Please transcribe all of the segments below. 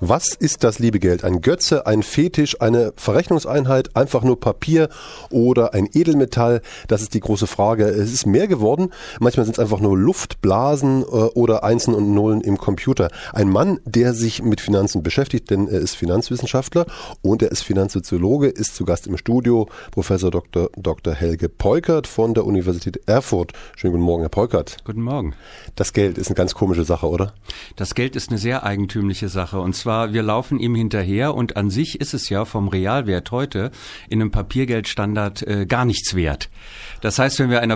Was ist das liebe Geld? Ein Götze, ein Fetisch, eine Verrechnungseinheit, einfach nur Papier oder ein Edelmetall? Das ist die große Frage. Es ist mehr geworden. Manchmal sind es einfach nur Luftblasen oder Einsen und Nullen im Computer. Ein Mann, der sich mit Finanzen beschäftigt, denn er ist Finanzwissenschaftler und er ist Finanzsoziologe, ist zu Gast im Studio. Professor Dr. Helge Peukert von der Universität Erfurt. Schönen guten Morgen, Herr Peukert. Guten Morgen. Das Geld ist eine ganz komische Sache, oder? Das Geld ist eine sehr eigentümliche Sache. Und zwar, wir laufen ihm hinterher und an sich ist es ja vom Realwert heute in einem Papiergeldstandard gar nichts wert. Das heißt, wenn wir einem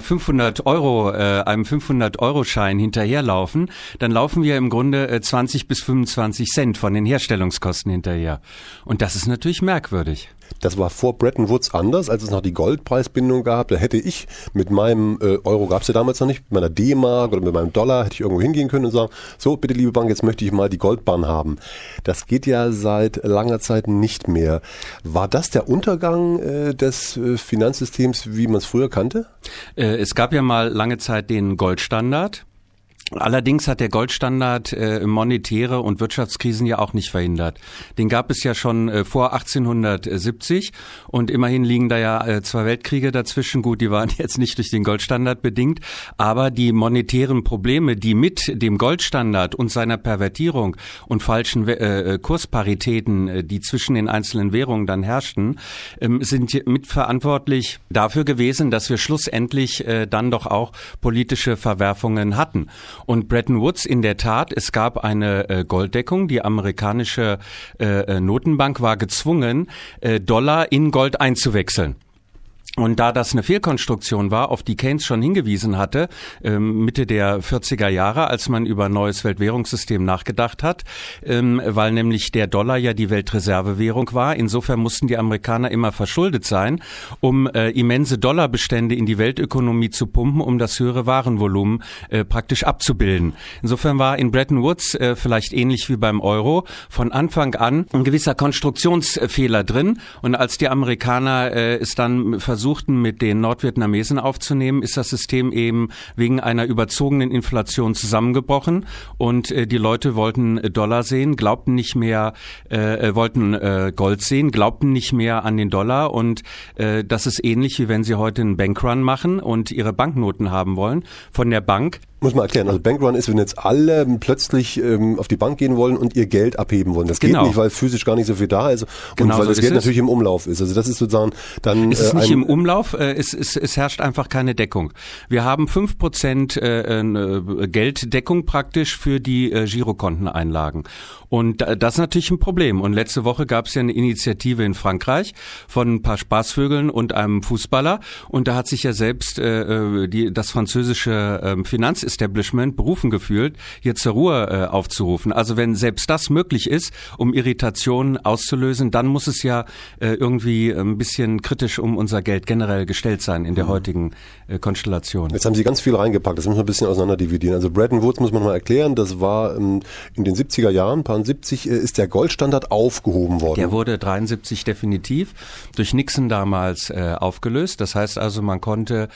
500-Euro-Schein hinterherlaufen, dann laufen wir im Grunde 20 bis 25 Cent von den Herstellungskosten hinterher. Und das ist natürlich merkwürdig. Das war vor Bretton Woods anders, als es noch die Goldpreisbindung gab. Da hätte ich mit meinem Euro, gab es ja damals noch nicht, mit meiner D-Mark oder mit meinem Dollar, hätte ich irgendwo hingehen können und sagen, so, bitte liebe Bank, jetzt möchte ich mal die Goldbahn haben. Das geht ja seit langer Zeit nicht mehr. War das der Untergang des Finanzsystems, wie man es früher kannte? Es gab ja mal lange Zeit den Goldstandard. Allerdings hat der Goldstandard monetäre und Wirtschaftskrisen ja auch nicht verhindert. Den gab es ja schon vor 1870 und immerhin liegen da ja 2 Weltkriege dazwischen. Gut, die waren jetzt nicht durch den Goldstandard bedingt, aber die monetären Probleme, die mit dem Goldstandard und seiner Pervertierung und falschen Kursparitäten, die zwischen den einzelnen Währungen dann herrschten, sind mitverantwortlich dafür gewesen, dass wir schlussendlich dann doch auch politische Verwerfungen hatten. Und Bretton Woods in der Tat, es gab eine Golddeckung. Die amerikanische Notenbank war gezwungen, Dollar in Gold einzuwechseln. Und da das eine Fehlkonstruktion war, auf die Keynes schon hingewiesen hatte, Mitte der 40er Jahre, als man über ein neues Weltwährungssystem nachgedacht hat, weil nämlich der Dollar ja die Weltreservewährung war. Insofern mussten die Amerikaner immer verschuldet sein, um immense Dollarbestände in die Weltökonomie zu pumpen, um das höhere Warenvolumen praktisch abzubilden. Insofern war in Bretton Woods, vielleicht ähnlich wie beim Euro, von Anfang an ein gewisser Konstruktionsfehler drin. Und als die Amerikaner es dann versuchten, mit den Nordvietnamesen aufzunehmen, ist das System eben wegen einer überzogenen Inflation zusammengebrochen und die Leute wollten Dollar sehen, glaubten nicht mehr, wollten Gold sehen, glaubten nicht mehr an den Dollar und das ist ähnlich wie wenn sie heute einen Bankrun machen und ihre Banknoten haben wollen von der Bank. Muss man erklären, also Bankrun ist, wenn jetzt alle plötzlich auf die Bank gehen wollen und ihr Geld abheben wollen. Das geht nicht, weil physisch gar nicht so viel da ist und weil das Geld natürlich im Umlauf ist. Also das ist sozusagen dann... Es ist nicht im Umlauf, es herrscht einfach keine Deckung. Wir haben 5% Gelddeckung praktisch für die Girokonteneinlagen. Und das ist natürlich ein Problem. Und letzte Woche gab es ja eine Initiative in Frankreich von ein paar Spaßvögeln und einem Fußballer. Und da hat sich ja selbst das französische Finanzestablishment berufen gefühlt, hier zur Ruhe aufzurufen. Also wenn selbst das möglich ist, um Irritationen auszulösen, dann muss es ja irgendwie ein bisschen kritisch um unser Geld generell gestellt sein in der heutigen Konstellation. Jetzt haben Sie ganz viel reingepackt, das müssen wir ein bisschen auseinander dividieren. Also Bretton Woods muss man mal erklären, das war in den 70er Jahren, 70 ist der Goldstandard aufgehoben worden. Der wurde 73 definitiv durch Nixon damals aufgelöst. Das heißt also, man konnte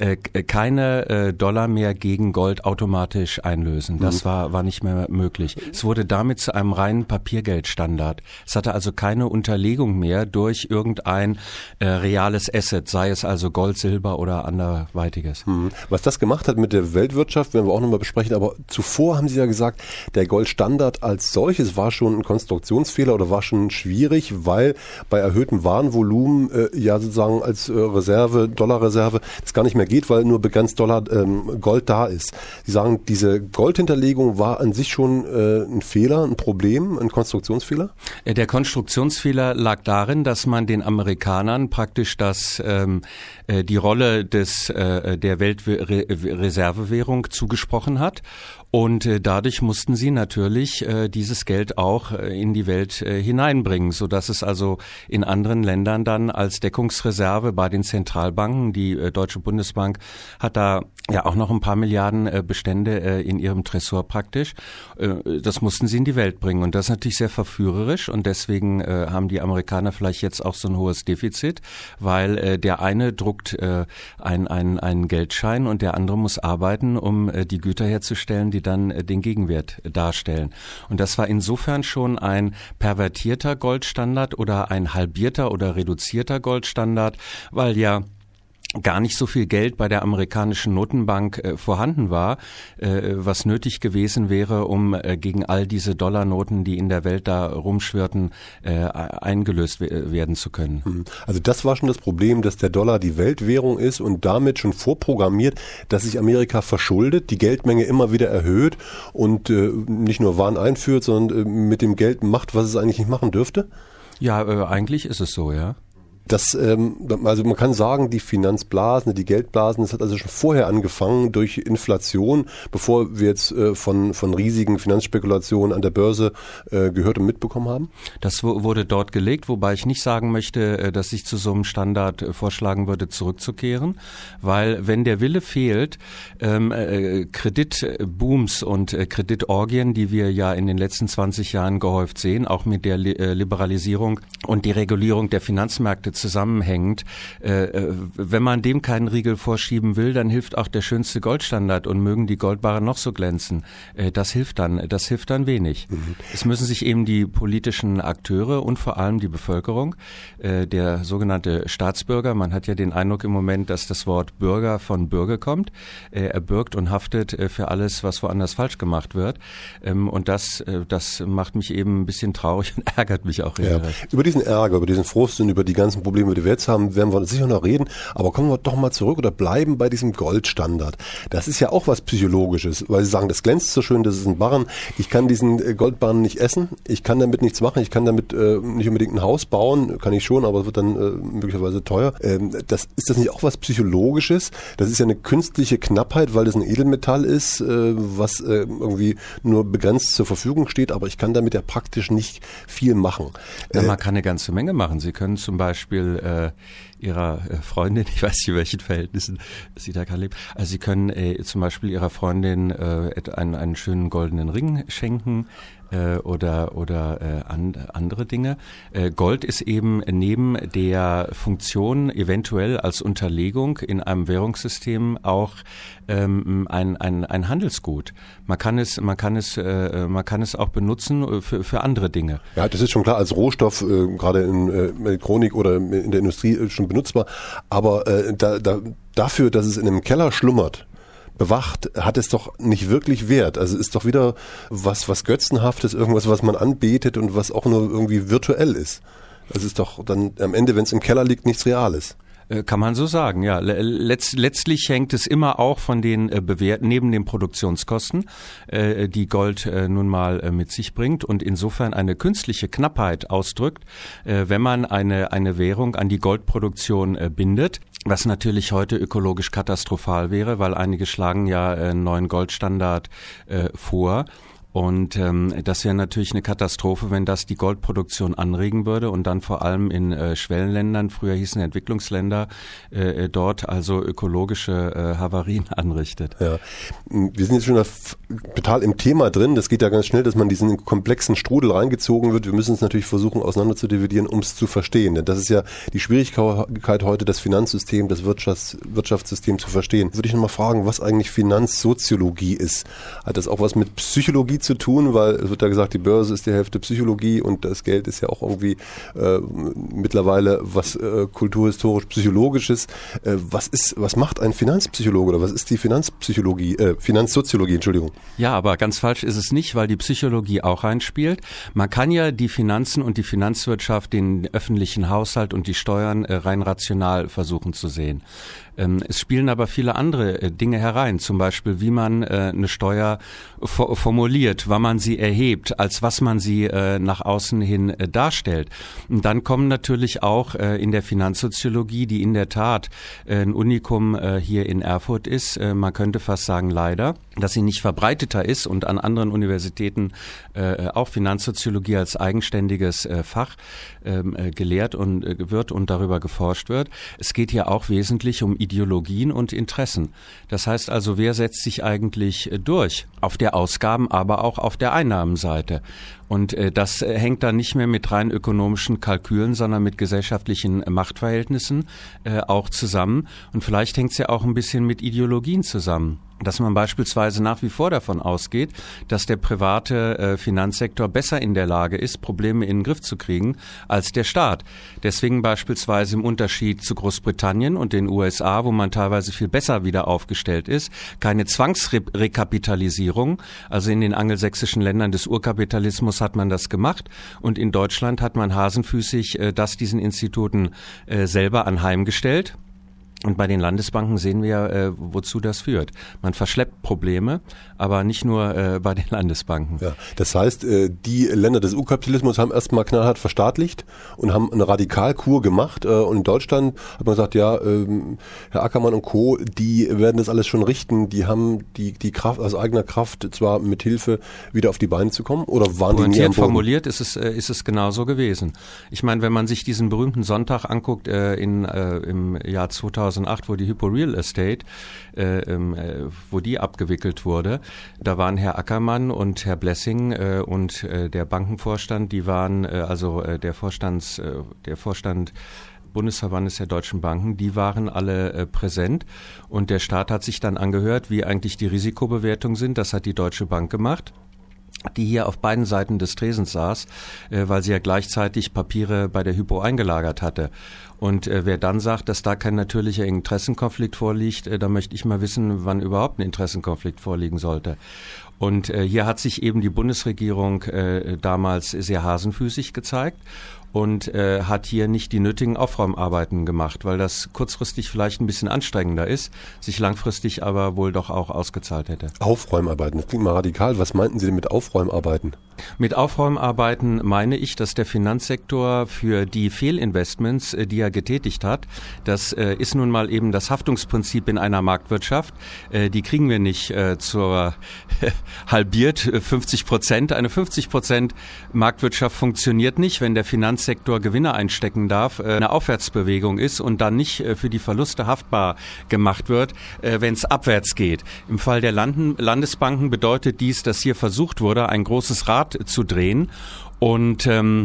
keine Dollar mehr gegen Gold automatisch einlösen. Das war nicht mehr möglich. Es wurde damit zu einem reinen Papiergeldstandard. Es hatte also keine Unterlegung mehr durch irgendein reales Asset, sei es also Gold, Silber oder anderweitiges. Was das gemacht hat mit der Weltwirtschaft, werden wir auch nochmal besprechen, aber zuvor haben Sie ja gesagt, der Goldstandard als solches war schon ein Konstruktionsfehler oder war schon schwierig, weil bei erhöhtem Warenvolumen ja sozusagen als Reserve, Dollarreserve, das gar nicht mehr geht, weil nur begrenzt Gold da ist. Sie sagen, diese Goldhinterlegung war an sich schon ein Fehler, ein Problem, ein Konstruktionsfehler? Der Konstruktionsfehler lag darin, dass man den Amerikanern praktisch die Rolle der Weltreservewährung zugesprochen hat. Und dadurch mussten sie natürlich dieses Geld auch in die Welt hineinbringen, sodass es also in anderen Ländern dann als Deckungsreserve bei den Zentralbanken, die Deutsche Bundesbank hat da ja auch noch ein paar Milliarden Bestände in ihrem Tresor praktisch. Das mussten sie in die Welt bringen und das ist natürlich sehr verführerisch und deswegen haben die Amerikaner vielleicht jetzt auch so ein hohes Defizit, weil der eine druckt einen Geldschein und der andere muss arbeiten, um die Güter herzustellen, die die dann den Gegenwert darstellen. Und das war insofern schon ein pervertierter Goldstandard oder ein halbierter oder reduzierter Goldstandard, weil ja gar nicht so viel Geld bei der amerikanischen Notenbank vorhanden war, was nötig gewesen wäre, um gegen all diese Dollarnoten, die in der Welt da rumschwirrten, eingelöst werden zu können. Also das war schon das Problem, dass der Dollar die Weltwährung ist und damit schon vorprogrammiert, dass sich Amerika verschuldet, die Geldmenge immer wieder erhöht und nicht nur Waren einführt, sondern mit dem Geld macht, was es eigentlich nicht machen dürfte? Ja, eigentlich ist es so, ja. Also man kann sagen, die Finanzblasen, die Geldblasen, das hat also schon vorher angefangen durch Inflation, bevor wir jetzt von riesigen Finanzspekulationen an der Börse gehört und mitbekommen haben? Das wurde dort gelegt, wobei ich nicht sagen möchte, dass ich zu so einem Standard vorschlagen würde, zurückzukehren, weil wenn der Wille fehlt, Kreditbooms und Kreditorgien, die wir ja in den letzten 20 Jahren gehäuft sehen, auch mit der Liberalisierung und die Regulierung der Finanzmärkte zusammenhängend. Wenn man dem keinen Riegel vorschieben will, dann hilft auch der schönste Goldstandard und mögen die Goldbarren noch so glänzen. Das hilft dann wenig. Es müssen sich eben die politischen Akteure und vor allem die Bevölkerung, der sogenannte Staatsbürger, man hat ja den Eindruck im Moment, dass das Wort Bürger von Bürger kommt. Er bürgt und haftet für alles, was woanders falsch gemacht wird. Und das macht mich eben ein bisschen traurig und ärgert mich auch. Ja. Über diesen Ärger, über diesen Frust und über die ganzen Probleme, die wir jetzt haben, werden wir sicher noch reden. Aber kommen wir doch mal zurück oder bleiben bei diesem Goldstandard. Das ist ja auch was Psychologisches, weil Sie sagen, das glänzt so schön, das ist ein Barren. Ich kann diesen Goldbarren nicht essen, ich kann damit nichts machen, ich kann damit nicht unbedingt ein Haus bauen, kann ich schon, aber es wird dann möglicherweise teuer. Ist das nicht auch was Psychologisches? Das ist ja eine künstliche Knappheit, weil das ein Edelmetall ist, was irgendwie nur begrenzt zur Verfügung steht, aber ich kann damit ja praktisch nicht viel machen. Ja, man kann eine ganze Menge machen. Sie können zum Beispiel Ihrer Freundin, ich weiß nicht, in welchen Verhältnissen sie da gerade lebt, also Sie können zum Beispiel Ihrer Freundin einen schönen goldenen Ring schenken oder andere Dinge. Gold ist eben neben der Funktion eventuell als Unterlegung in einem Währungssystem auch ein Handelsgut. Man kann es auch benutzen für andere Dinge. Ja, das ist schon klar als Rohstoff, gerade in Elektronik oder in der Industrie schon benutzbar. Aber dafür, dass es in einem Keller schlummert, bewacht, hat es doch nicht wirklich Wert. Also ist doch wieder was Götzenhaftes, irgendwas, was man anbetet und was auch nur irgendwie virtuell ist. Also ist doch dann am Ende, wenn es im Keller liegt, nichts Reales. Kann man so sagen, ja. Letztlich hängt es immer auch von den neben den Produktionskosten, die Gold nun mal mit sich bringt und insofern eine künstliche Knappheit ausdrückt, wenn man eine Währung an die Goldproduktion bindet, was natürlich heute ökologisch katastrophal wäre, weil einige schlagen ja einen neuen Goldstandard vor. Und das wäre natürlich eine Katastrophe, wenn das die Goldproduktion anregen würde und dann vor allem in Schwellenländern, früher hießen Entwicklungsländer, dort also ökologische Havarien anrichtet. Ja, wir sind jetzt schon total im Thema drin. Das geht ja ganz schnell, dass man diesen komplexen Strudel reingezogen wird. Wir müssen es natürlich versuchen, auseinander zu dividieren, um es zu verstehen. Denn das ist ja die Schwierigkeit heute, das Finanzsystem, das Wirtschaftssystem zu verstehen. Würde ich nochmal fragen, was eigentlich Finanzsoziologie ist. Hat das auch was mit Psychologie zu tun, weil es wird ja gesagt, die Börse ist die Hälfte Psychologie und das Geld ist ja auch irgendwie mittlerweile was kulturhistorisch Psychologisches. Was macht ein Finanzpsychologe oder was ist die Finanzsoziologie, Entschuldigung? Ja, aber ganz falsch ist es nicht, weil die Psychologie auch reinspielt. Man kann ja die Finanzen und die Finanzwirtschaft, den öffentlichen Haushalt und die Steuern rein rational versuchen zu sehen. Es spielen aber viele andere Dinge herein, zum Beispiel wie man eine Steuer formuliert, wann man sie erhebt, als was man sie nach außen hin darstellt. Und dann kommen natürlich auch in der Finanzsoziologie, die in der Tat ein Unikum hier in Erfurt ist, man könnte fast sagen leider, dass sie nicht verbreiteter ist und an anderen Universitäten auch Finanzsoziologie als eigenständiges Fach gelehrt und wird und darüber geforscht wird. Es geht hier auch wesentlich um Ideologien und Interessen. Das heißt also, wer setzt sich eigentlich durch? Auf der Ausgaben, aber auch auf der Einnahmenseite. Und das hängt dann nicht mehr mit rein ökonomischen Kalkülen, sondern mit gesellschaftlichen Machtverhältnissen auch zusammen. Und vielleicht hängt es ja auch ein bisschen mit Ideologien zusammen. Dass man beispielsweise nach wie vor davon ausgeht, dass der private Finanzsektor besser in der Lage ist, Probleme in den Griff zu kriegen, als der Staat. Deswegen beispielsweise im Unterschied zu Großbritannien und den USA, wo man teilweise viel besser wieder aufgestellt ist, keine Zwangsrekapitalisierung. Also in den angelsächsischen Ländern des Urkapitalismus hat man das gemacht und in Deutschland hat man hasenfüßig das diesen Instituten selber anheimgestellt. Und bei den Landesbanken sehen wir, wozu das führt. Man verschleppt Probleme, aber nicht nur bei den Landesbanken. Ja, das heißt, die Länder des U-Kapitalismus haben erstmal knallhart verstaatlicht und haben eine Radikalkur gemacht. Und in Deutschland hat man gesagt, ja, Herr Ackermann und Co., die werden das alles schon richten. Die haben die Kraft, aus eigener Kraft, zwar mit Hilfe wieder auf die Beine zu kommen. Oder waren die nie am Boden? Formuliert ist es genauso gewesen. Ich meine, wenn man sich diesen berühmten Sonntag anguckt im Jahr 2008, wo die Hypo Real Estate, wo die abgewickelt wurde, da waren Herr Ackermann und Herr Blessing und der Bankenvorstand, die waren der Vorstand Bundesverbandes der Deutschen Banken, die waren alle präsent und der Staat hat sich dann angehört, wie eigentlich die Risikobewertungen sind. Das hat die Deutsche Bank gemacht, die hier auf beiden Seiten des Tresens saß, weil sie ja gleichzeitig Papiere bei der Hypo eingelagert hatte. Und wer dann sagt, dass da kein natürlicher Interessenkonflikt vorliegt, da möchte ich mal wissen, wann überhaupt ein Interessenkonflikt vorliegen sollte. Und hier hat sich eben die Bundesregierung damals sehr hasenfüßig gezeigt und hat hier nicht die nötigen Aufräumarbeiten gemacht, weil das kurzfristig vielleicht ein bisschen anstrengender ist, sich langfristig aber wohl doch auch ausgezahlt hätte. Aufräumarbeiten, das klingt mal radikal. Was meinten Sie denn mit Aufräumarbeiten? Mit Aufräumarbeiten meine ich, dass der Finanzsektor für die Fehlinvestments, die er getätigt hat, das ist nun mal eben das Haftungsprinzip in einer Marktwirtschaft. Die kriegen wir nicht zur halbiert 50%. Eine 50% Marktwirtschaft funktioniert nicht, wenn der Finanzsektor Gewinne einstecken darf, eine Aufwärtsbewegung ist und dann nicht für die Verluste haftbar gemacht wird, wenn es abwärts geht. Im Fall der Landesbanken bedeutet dies, dass hier versucht wurde, ein großes Rad zu drehen und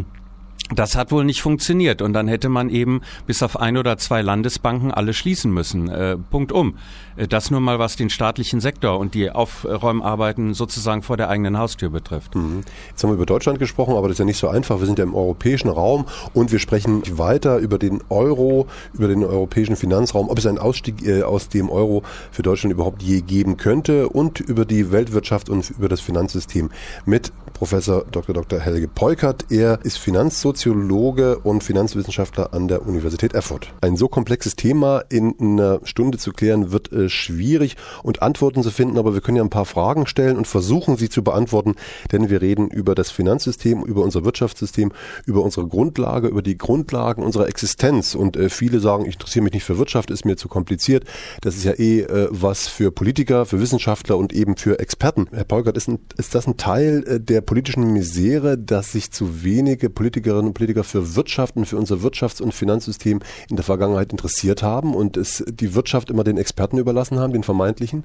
das hat wohl nicht funktioniert und dann hätte man eben bis auf 1 oder 2 Landesbanken alle schließen müssen. Punktum. Das nur mal, was den staatlichen Sektor und die Aufräumarbeiten sozusagen vor der eigenen Haustür betrifft. Jetzt haben wir über Deutschland gesprochen, aber das ist ja nicht so einfach. Wir sind ja im europäischen Raum und wir sprechen weiter über den Euro, über den europäischen Finanzraum, ob es einen Ausstieg aus dem Euro für Deutschland überhaupt je geben könnte und über die Weltwirtschaft und über das Finanzsystem mit Professor Dr. Helge Peukert. Er ist Finanzsoziologe und Finanzwissenschaftler an der Universität Erfurt. Ein so komplexes Thema in einer Stunde zu klären, wird schwierig und Antworten zu finden, aber wir können ja ein paar Fragen stellen und versuchen, sie zu beantworten, denn wir reden über das Finanzsystem, über unser Wirtschaftssystem, über unsere Grundlage, über die Grundlagen unserer Existenz und viele sagen, ich interessiere mich nicht für Wirtschaft, ist mir zu kompliziert. Das ist ja was für Politiker, für Wissenschaftler und eben für Experten. Herr Peukert, ist das ein Teil der politischen Misere, dass sich zu wenige Politikerinnen und Politiker für Wirtschaft und für unser Wirtschafts- und Finanzsystem in der Vergangenheit interessiert haben und es die Wirtschaft immer den Experten überlassen haben, den vermeintlichen?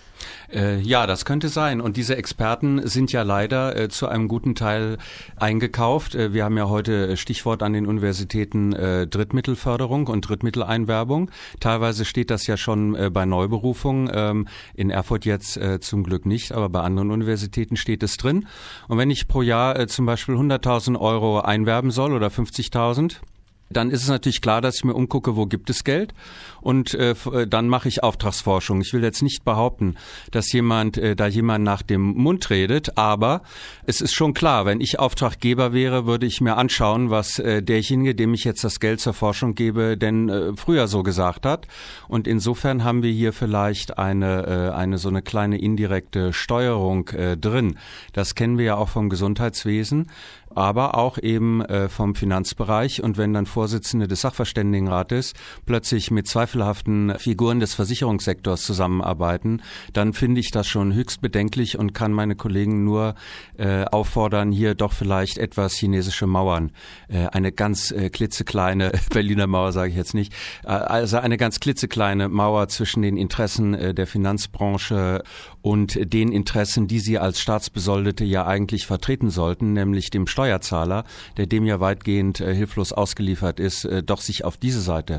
Ja, das könnte sein. Und diese Experten sind ja leider zu einem guten Teil eingekauft. Wir haben ja heute Stichwort an den Universitäten Drittmittelförderung und Drittmitteleinwerbung. Teilweise steht das ja schon bei Neuberufungen. In Erfurt jetzt zum Glück nicht, aber bei anderen Universitäten steht es drin. Und wenn ich pro Jahr zum Beispiel 100.000 Euro einwerben soll oder 50.000, dann ist es natürlich klar, dass ich mir umgucke, wo gibt es Geld und dann mache ich Auftragsforschung. Ich will jetzt nicht behaupten, dass jemand nach dem Mund redet, aber es ist schon klar, wenn ich Auftraggeber wäre, würde ich mir anschauen, was derjenige, dem ich jetzt das Geld zur Forschung gebe, denn früher so gesagt hat. Und insofern haben wir hier vielleicht eine so eine kleine indirekte Steuerung drin. Das kennen wir ja auch vom Gesundheitswesen. aber auch eben vom Finanzbereich. Und wenn dann Vorsitzende des Sachverständigenrates plötzlich mit zweifelhaften Figuren des Versicherungssektors zusammenarbeiten, dann finde ich das schon höchst bedenklich und kann meine Kollegen nur auffordern, hier doch vielleicht etwas chinesische Mauern, eine ganz klitzekleine Berliner Mauer sage ich jetzt nicht, also eine ganz klitzekleine Mauer zwischen den Interessen der Finanzbranche und den Interessen, die sie als Staatsbesoldete ja eigentlich vertreten sollten, nämlich dem Steuerzahler, der dem ja weitgehend hilflos ausgeliefert ist, doch sich auf diese Seite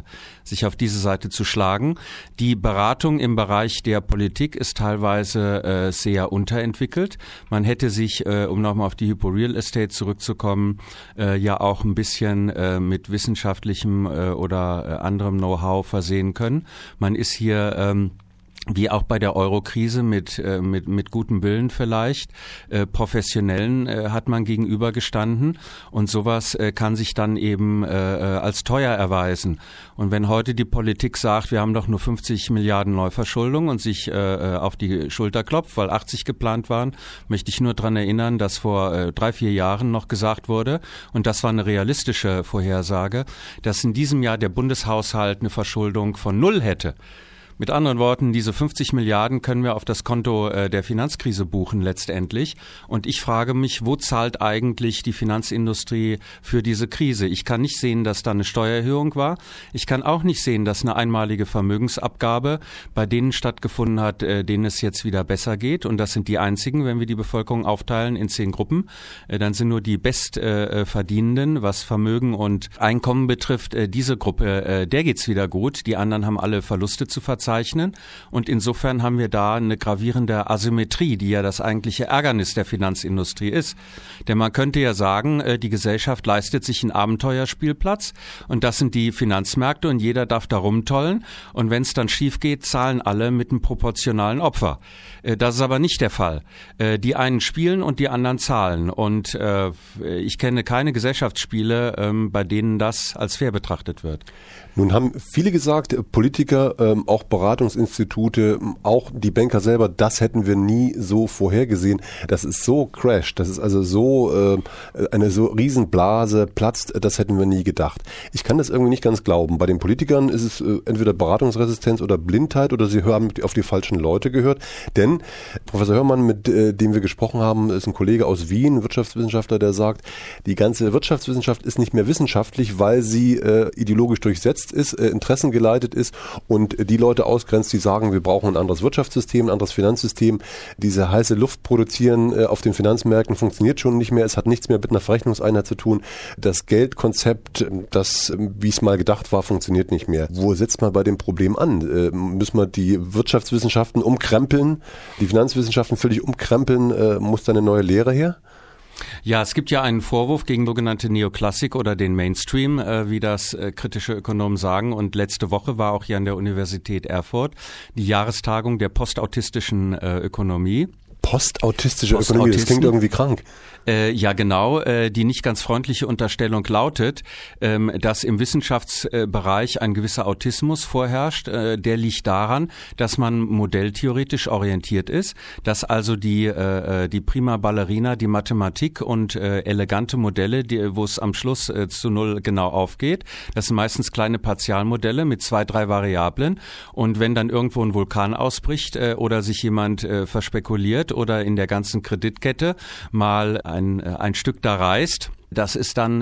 zu schlagen. Die Beratung im Bereich der Politik ist teilweise sehr unterentwickelt. Man hätte sich, um nochmal auf die Hypo Real Estate zurückzukommen, ja auch ein bisschen mit wissenschaftlichem oder anderem Know-how versehen können. Man ist hier wie auch bei der Euro-Krise mit gutem Willen vielleicht, Professionellen hat man gegenübergestanden und sowas kann sich dann eben als teuer erweisen. Und wenn heute die Politik sagt, wir haben doch nur 50 Milliarden Neuverschuldung und sich auf die Schulter klopft, weil 80 geplant waren, möchte ich nur daran erinnern, dass vor 3-4 Jahren noch gesagt wurde, und das war eine realistische Vorhersage, dass in diesem Jahr der Bundeshaushalt eine Verschuldung von 0 hätte. Mit anderen Worten, diese 50 Milliarden können wir auf das Konto der Finanzkrise buchen letztendlich. Und ich frage mich, wo zahlt eigentlich die Finanzindustrie für diese Krise? Ich kann nicht sehen, dass da eine Steuererhöhung war. Ich kann auch nicht sehen, dass eine einmalige Vermögensabgabe bei denen stattgefunden hat, denen es jetzt wieder besser geht. Und das sind die einzigen, wenn wir die Bevölkerung aufteilen in 10 Gruppen. Dann sind nur die Bestverdienenden, was Vermögen und Einkommen betrifft, diese Gruppe, der geht's wieder gut. Die anderen haben alle Verluste zu verzeichnen. Und insofern haben wir da eine gravierende Asymmetrie, die ja das eigentliche Ärgernis der Finanzindustrie ist. Denn man könnte ja sagen, die Gesellschaft leistet sich einen Abenteuerspielplatz und das sind die Finanzmärkte und jeder darf da rumtollen. Und wenn es dann schief geht, zahlen alle mit einem proportionalen Opfer. Das ist aber nicht der Fall. Die einen spielen und die anderen zahlen. Und ich kenne keine Gesellschaftsspiele, bei denen das als fair betrachtet wird. Nun haben viele gesagt, Politiker, auch Beratungsinstitute, auch die Banker selber, das hätten wir nie so vorhergesehen. Das ist so crasht, das ist also so eine so Riesenblase platzt, das hätten wir nie gedacht. Ich kann das irgendwie nicht ganz glauben. Bei den Politikern ist es entweder Beratungsresistenz oder Blindheit oder sie haben auf die falschen Leute gehört. Denn Professor Hörmann, mit dem wir gesprochen haben, ist ein Kollege aus Wien, Wirtschaftswissenschaftler, der sagt, die ganze Wirtschaftswissenschaft ist nicht mehr wissenschaftlich, weil sie ideologisch durchsetzt ist, interessengeleitet ist und die Leute ausgrenzt, die sagen, wir brauchen ein anderes Wirtschaftssystem, ein anderes Finanzsystem. Diese heiße Luft produzieren auf den Finanzmärkten funktioniert schon nicht mehr. Es hat nichts mehr mit einer Verrechnungseinheit zu tun. Das Geldkonzept, das, wie es mal gedacht war, funktioniert nicht mehr. Wo setzt man bei dem Problem an? Müssen wir die Wirtschaftswissenschaften umkrempeln, die Finanzwissenschaften völlig umkrempeln? Muss da eine neue Lehre her? Ja, es gibt ja einen Vorwurf gegen sogenannte Neoklassik oder den Mainstream, wie das kritische Ökonomen sagen. Und letzte Woche war auch hier an der Universität Erfurt die Jahrestagung der postautistischen Ökonomie. Postautistische Ökonomie, das klingt irgendwie krank. Ja, genau. Die nicht ganz freundliche Unterstellung lautet, dass im Wissenschaftsbereich ein gewisser Autismus vorherrscht. Der liegt daran, dass man modelltheoretisch orientiert ist, dass also die Prima Ballerina, die Mathematik und elegante Modelle, wo es am Schluss zu 0 genau aufgeht, das sind meistens kleine Partialmodelle mit 2-3 Variablen. Und wenn dann irgendwo ein Vulkan ausbricht oder sich jemand verspekuliert oder in der ganzen Kreditkette mal ein Stück da reißt, das ist dann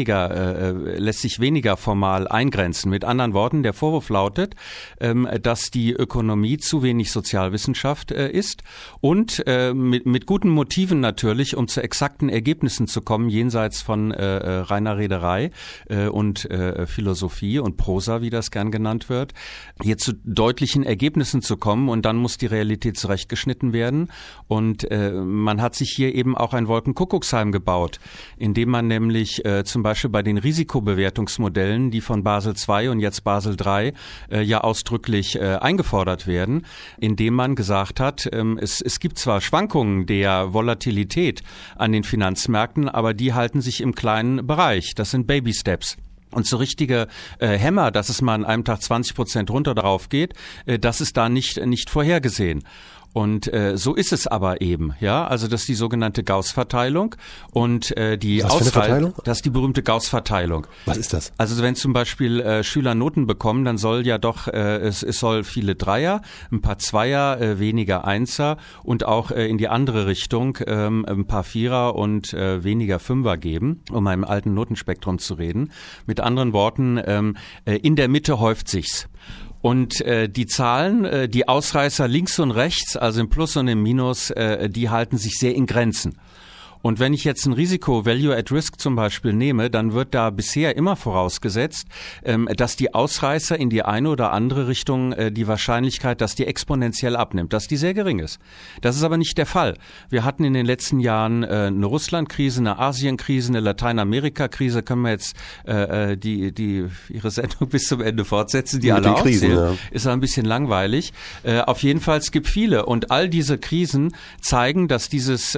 lässt sich weniger formal eingrenzen. Mit anderen Worten, der Vorwurf lautet, dass die Ökonomie zu wenig Sozialwissenschaft ist und mit guten Motiven natürlich, um zu exakten Ergebnissen zu kommen, jenseits von reiner Rederei und Philosophie und Prosa, wie das gern genannt wird, hier zu deutlichen Ergebnissen zu kommen und dann muss die Realität zurechtgeschnitten werden. Und man hat sich hier eben auch ein Wolkenkuckucksheim gebaut, in dem man nämlich zum Beispiel bei den Risikobewertungsmodellen, die von Basel II und jetzt Basel III ja ausdrücklich eingefordert werden, indem man gesagt hat, es gibt zwar Schwankungen der Volatilität an den Finanzmärkten, aber die halten sich im kleinen Bereich. Das sind Baby Steps. Und so richtige Hämmer, dass es mal an einem Tag 20% runter drauf geht, das ist da nicht vorhergesehen. Und so ist es aber eben, ja. Also das ist die sogenannte Gauss-Verteilung und die Verteilung? Das ist die berühmte Gauss-Verteilung. Was ist das? Also wenn zum Beispiel Schüler Noten bekommen, dann soll ja doch es soll viele Dreier, ein paar Zweier, weniger Einser und auch in die andere Richtung ein paar Vierer und weniger Fünfer geben, um im alten Notenspektrum zu reden. Mit anderen Worten, in der Mitte häuft sich's. Und die Zahlen, die Ausreißer links und rechts, also im Plus und im Minus, die halten sich sehr in Grenzen. Und wenn ich jetzt ein Risiko, Value at Risk zum Beispiel nehme, dann wird da bisher immer vorausgesetzt, dass die Ausreißer in die eine oder andere Richtung die Wahrscheinlichkeit, dass die exponentiell abnimmt, dass die sehr gering ist. Das ist aber nicht der Fall. Wir hatten in den letzten Jahren eine Russland-Krise, eine Asien-Krise, eine Lateinamerika-Krise. Können wir jetzt ihre Sendung bis zum Ende fortsetzen, die alle aufzählen. Ja. Ist ein bisschen langweilig. Auf jeden Fall, es gibt viele. Und all diese Krisen zeigen, dass dieses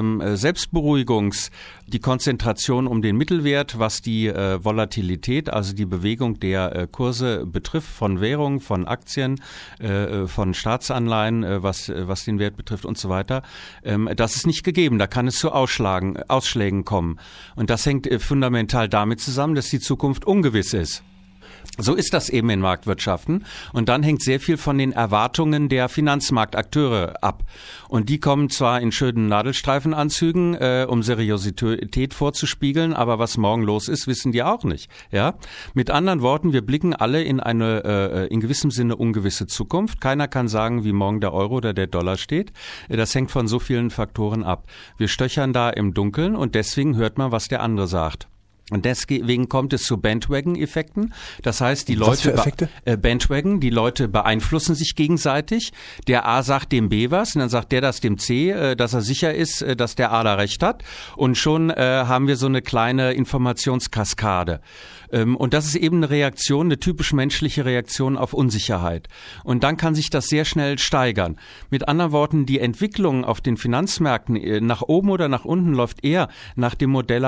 die Konzentration um den Mittelwert, was die Volatilität, also die Bewegung der Kurse betrifft, von Währungen, von Aktien, von Staatsanleihen, was den Wert betrifft und so weiter, das ist nicht gegeben. Da kann es zu Ausschlägen kommen. Und das hängt fundamental damit zusammen, dass die Zukunft ungewiss ist. So ist das eben in Marktwirtschaften. Und dann hängt sehr viel von den Erwartungen der Finanzmarktakteure ab. Und die kommen zwar in schönen Nadelstreifenanzügen, um Seriosität vorzuspiegeln, aber was morgen los ist, wissen die auch nicht. Ja? Mit anderen Worten, wir blicken alle in eine in gewissem Sinne ungewisse Zukunft. Keiner kann sagen, wie morgen der Euro oder der Dollar steht. Das hängt von so vielen Faktoren ab. Wir stöchern da im Dunkeln und deswegen hört man, was der andere sagt. Und deswegen kommt es zu Bandwagon-Effekten. Das heißt, die Leute, was für Effekte? Bandwagon, die Leute beeinflussen sich gegenseitig. Der A sagt dem B was und dann sagt der das dem C, dass er sicher ist, dass der A da recht hat. Und schon haben wir so eine kleine Informationskaskade. Und das ist eben eine Reaktion, eine typisch menschliche Reaktion auf Unsicherheit. Und dann kann sich das sehr schnell steigern. Mit anderen Worten, die Entwicklung auf den Finanzmärkten nach oben oder nach unten läuft eher nach dem Modell,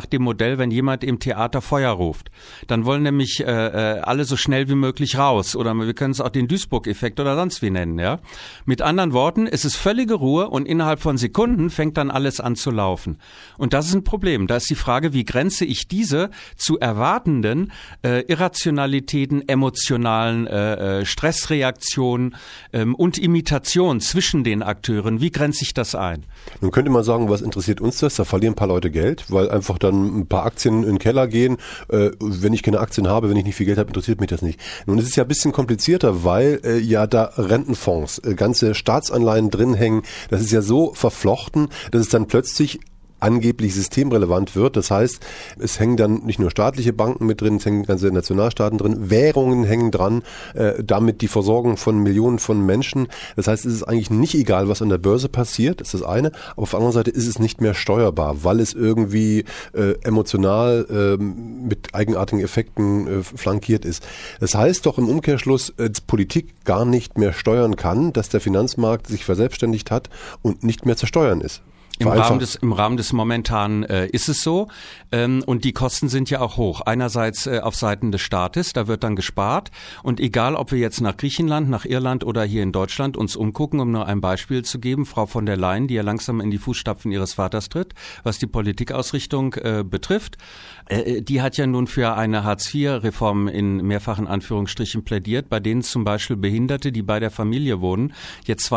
wenn jemand im Theater Feuer ruft. Dann wollen nämlich alle so schnell wie möglich raus. Oder wir können es auch den Duisburg-Effekt oder sonst wie nennen. Ja? Mit anderen Worten, es ist völlige Ruhe und innerhalb von Sekunden fängt dann alles an zu laufen. Und das ist ein Problem. Da ist die Frage, wie grenze ich diese zu erwartenden Irrationalitäten, emotionalen Stressreaktionen und Imitationen zwischen den Akteuren. Wie grenze ich das ein? Nun könnte man sagen, was interessiert uns das? Da verlieren ein paar Leute Geld, weil einfach dann ein paar Aktien in den Keller gehen. Wenn ich keine Aktien habe, wenn ich nicht viel Geld habe, interessiert mich das nicht. Nun ist es ja ein bisschen komplizierter, weil ja da Rentenfonds, ganze Staatsanleihen drin hängen. Das ist ja so verflochten, dass es dann plötzlich angeblich systemrelevant wird. Das heißt, es hängen dann nicht nur staatliche Banken mit drin, es hängen ganze Nationalstaaten drin, Währungen hängen dran, damit die Versorgung von Millionen von Menschen. Das heißt, es ist eigentlich nicht egal, was an der Börse passiert, das ist das eine. Aber auf der anderen Seite ist es nicht mehr steuerbar, weil es irgendwie emotional mit eigenartigen Effekten flankiert ist. Das heißt doch im Umkehrschluss, dass Politik gar nicht mehr steuern kann, dass der Finanzmarkt sich verselbstständigt hat und nicht mehr zu steuern ist. Im Rahmen des Momentanen ist es so. Und die Kosten sind ja auch hoch. Einerseits auf Seiten des Staates, da wird dann gespart. Und egal, ob wir jetzt nach Griechenland, nach Irland oder hier in Deutschland uns umgucken, um nur ein Beispiel zu geben, Frau von der Leyen, die ja langsam in die Fußstapfen ihres Vaters tritt, was die Politikausrichtung betrifft, die hat ja nun für eine Hartz-IV-Reform in mehrfachen Anführungsstrichen plädiert, bei denen zum Beispiel Behinderte, die bei der Familie wohnen, jetzt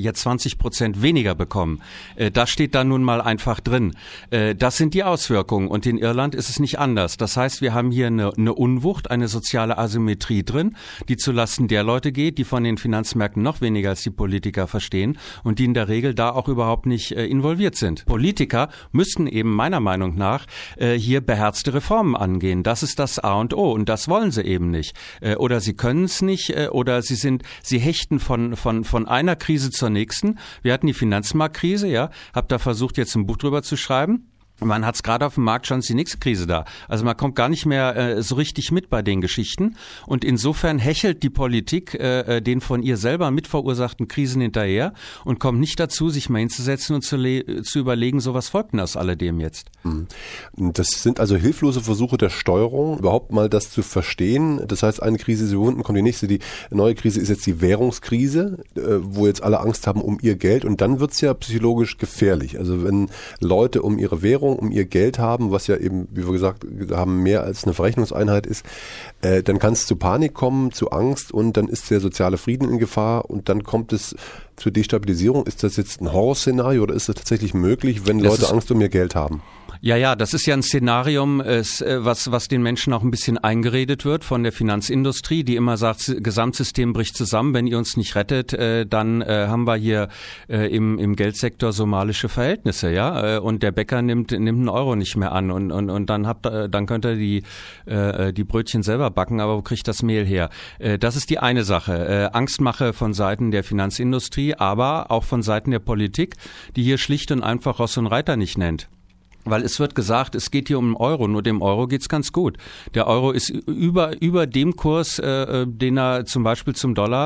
20% weniger bekommen. Das steht da nun mal einfach drin. Das sind die Auswirkungen und in Irland ist es nicht anders. Das heißt, wir haben hier eine Unwucht, eine soziale Asymmetrie drin, die zulasten der Leute geht, die von den Finanzmärkten noch weniger als die Politiker verstehen und die in der Regel da auch überhaupt nicht involviert sind. Politiker müssten eben meiner Meinung nach hier beherzte Reformen angehen. Das ist das A und O und das wollen sie eben nicht. Oder sie können es nicht oder sie hechten von einer Krise zur nächsten. Wir hatten die Finanzmarktkrise, ja, hab da versucht, jetzt ein Buch drüber zu schreiben. Man hat es gerade auf dem Markt, schon ist die nächste Krise da. Also man kommt gar nicht mehr so richtig mit bei den Geschichten. Und insofern hechelt die Politik den von ihr selber mitverursachten Krisen hinterher und kommt nicht dazu, sich mal hinzusetzen und zu überlegen, so was folgt denn aus alledem jetzt. Das sind also hilflose Versuche der Steuerung, überhaupt mal das zu verstehen. Das heißt, eine Krise ist überwunden, kommt die nächste. Die neue Krise ist jetzt die Währungskrise, wo jetzt alle Angst haben um ihr Geld. Und dann wird's ja psychologisch gefährlich. Also wenn Leute um ihre Währung, um ihr Geld haben, was ja eben, wie wir gesagt haben, mehr als eine Verrechnungseinheit ist, dann kann es zu Panik kommen, zu Angst und dann ist der soziale Frieden in Gefahr und dann kommt es zur Destabilisierung. Ist das jetzt ein Horrorszenario oder ist das tatsächlich möglich, wenn Leute Angst um ihr Geld haben? Ja, das ist ja ein Szenarium, was den Menschen auch ein bisschen eingeredet wird von der Finanzindustrie, die immer sagt, das Gesamtsystem bricht zusammen, wenn ihr uns nicht rettet, dann haben wir hier im Geldsektor somalische Verhältnisse, ja, und der Bäcker nimmt einen Euro nicht mehr an und dann könnt ihr die Brötchen selber backen, aber wo kriegt das Mehl her? Das ist die eine Sache, Angstmache von Seiten der Finanzindustrie, aber auch von Seiten der Politik, die hier schlicht und einfach Ross und Reiter nicht nennt. Weil es wird gesagt, es geht hier um den Euro, nur dem Euro geht's ganz gut. Der Euro ist über dem Kurs, den er zum Beispiel zum Dollar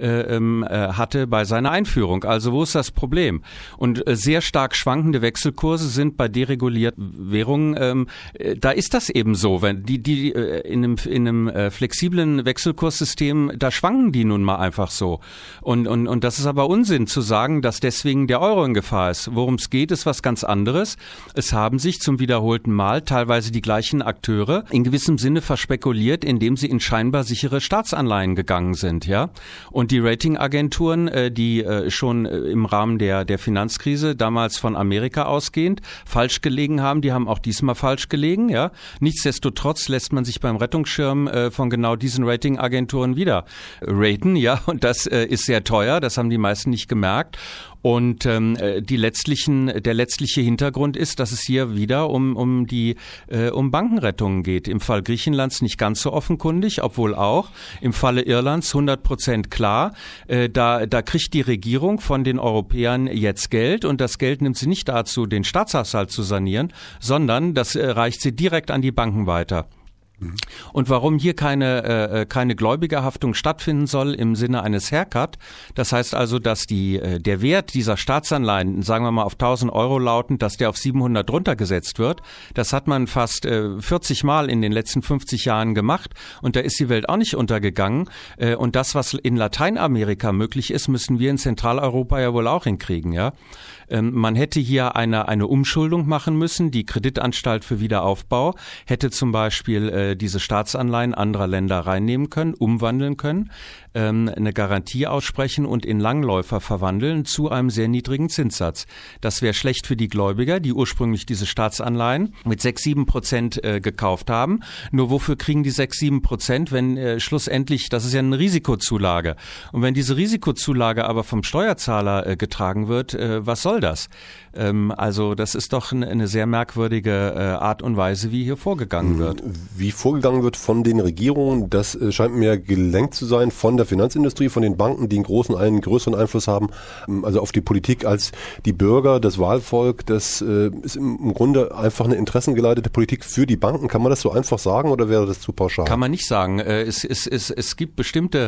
hatte bei seiner Einführung. Also wo ist das Problem? Und sehr stark schwankende Wechselkurse sind bei deregulierten Währungen, da ist das eben so. Wenn die in einem flexiblen Wechselkurssystem, da schwanken die nun mal einfach so. Und das ist aber Unsinn zu sagen, dass deswegen der Euro in Gefahr ist. Worum es geht, ist was ganz anderes. Es haben sich zum wiederholten Mal teilweise die gleichen Akteure in gewissem Sinne verspekuliert, indem sie in scheinbar sichere Staatsanleihen gegangen sind, ja. Und die Ratingagenturen, die schon im Rahmen der Finanzkrise damals von Amerika ausgehend falsch gelegen haben, die haben auch diesmal falsch gelegen, ja. Nichtsdestotrotz lässt man sich beim Rettungsschirm von genau diesen Ratingagenturen wieder raten, ja. Und das ist sehr teuer, das haben die meisten nicht gemerkt. Und der letztliche Hintergrund ist, dass es hier wieder um Bankenrettungen geht. Im Fall Griechenlands nicht ganz so offenkundig, obwohl auch. Im Falle Irlands 100% klar. Da kriegt die Regierung von den Europäern jetzt Geld und das Geld nimmt sie nicht dazu, den Staatshaushalt zu sanieren, sondern das reicht sie direkt an die Banken weiter. Und warum hier keine Gläubigerhaftung stattfinden soll im Sinne eines Haircut, das heißt also, dass der Wert dieser Staatsanleihen, sagen wir mal auf 1.000 Euro lautend, dass der auf 700 runtergesetzt wird, das hat man fast 40 Mal in den letzten 50 Jahren gemacht und da ist die Welt auch nicht untergegangen und das, was in Lateinamerika möglich ist, müssen wir in Zentraleuropa ja wohl auch hinkriegen, ja. Man hätte hier eine Umschuldung machen müssen. Die Kreditanstalt für Wiederaufbau hätte zum Beispiel diese Staatsanleihen anderer Länder reinnehmen können, umwandeln können, eine Garantie aussprechen und in Langläufer verwandeln zu einem sehr niedrigen Zinssatz. Das wäre schlecht für die Gläubiger, die ursprünglich diese Staatsanleihen mit 6-7% gekauft haben. Nur wofür kriegen die 6-7%, wenn schlussendlich, das ist ja eine Risikozulage. Und wenn diese Risikozulage aber vom Steuerzahler getragen wird, was soll das? Also das ist doch eine sehr merkwürdige Art und Weise, wie hier vorgegangen wird. Wie vorgegangen wird von den Regierungen, das scheint mir gelenkt zu sein von der Finanzindustrie, von den Banken, die einen größeren Einfluss haben, also auf die Politik als die Bürger, das Wahlvolk. Das ist im Grunde einfach eine interessengeleitete Politik für die Banken. Kann man das so einfach sagen oder wäre das zu pauschal? Kann man nicht sagen. Es gibt bestimmte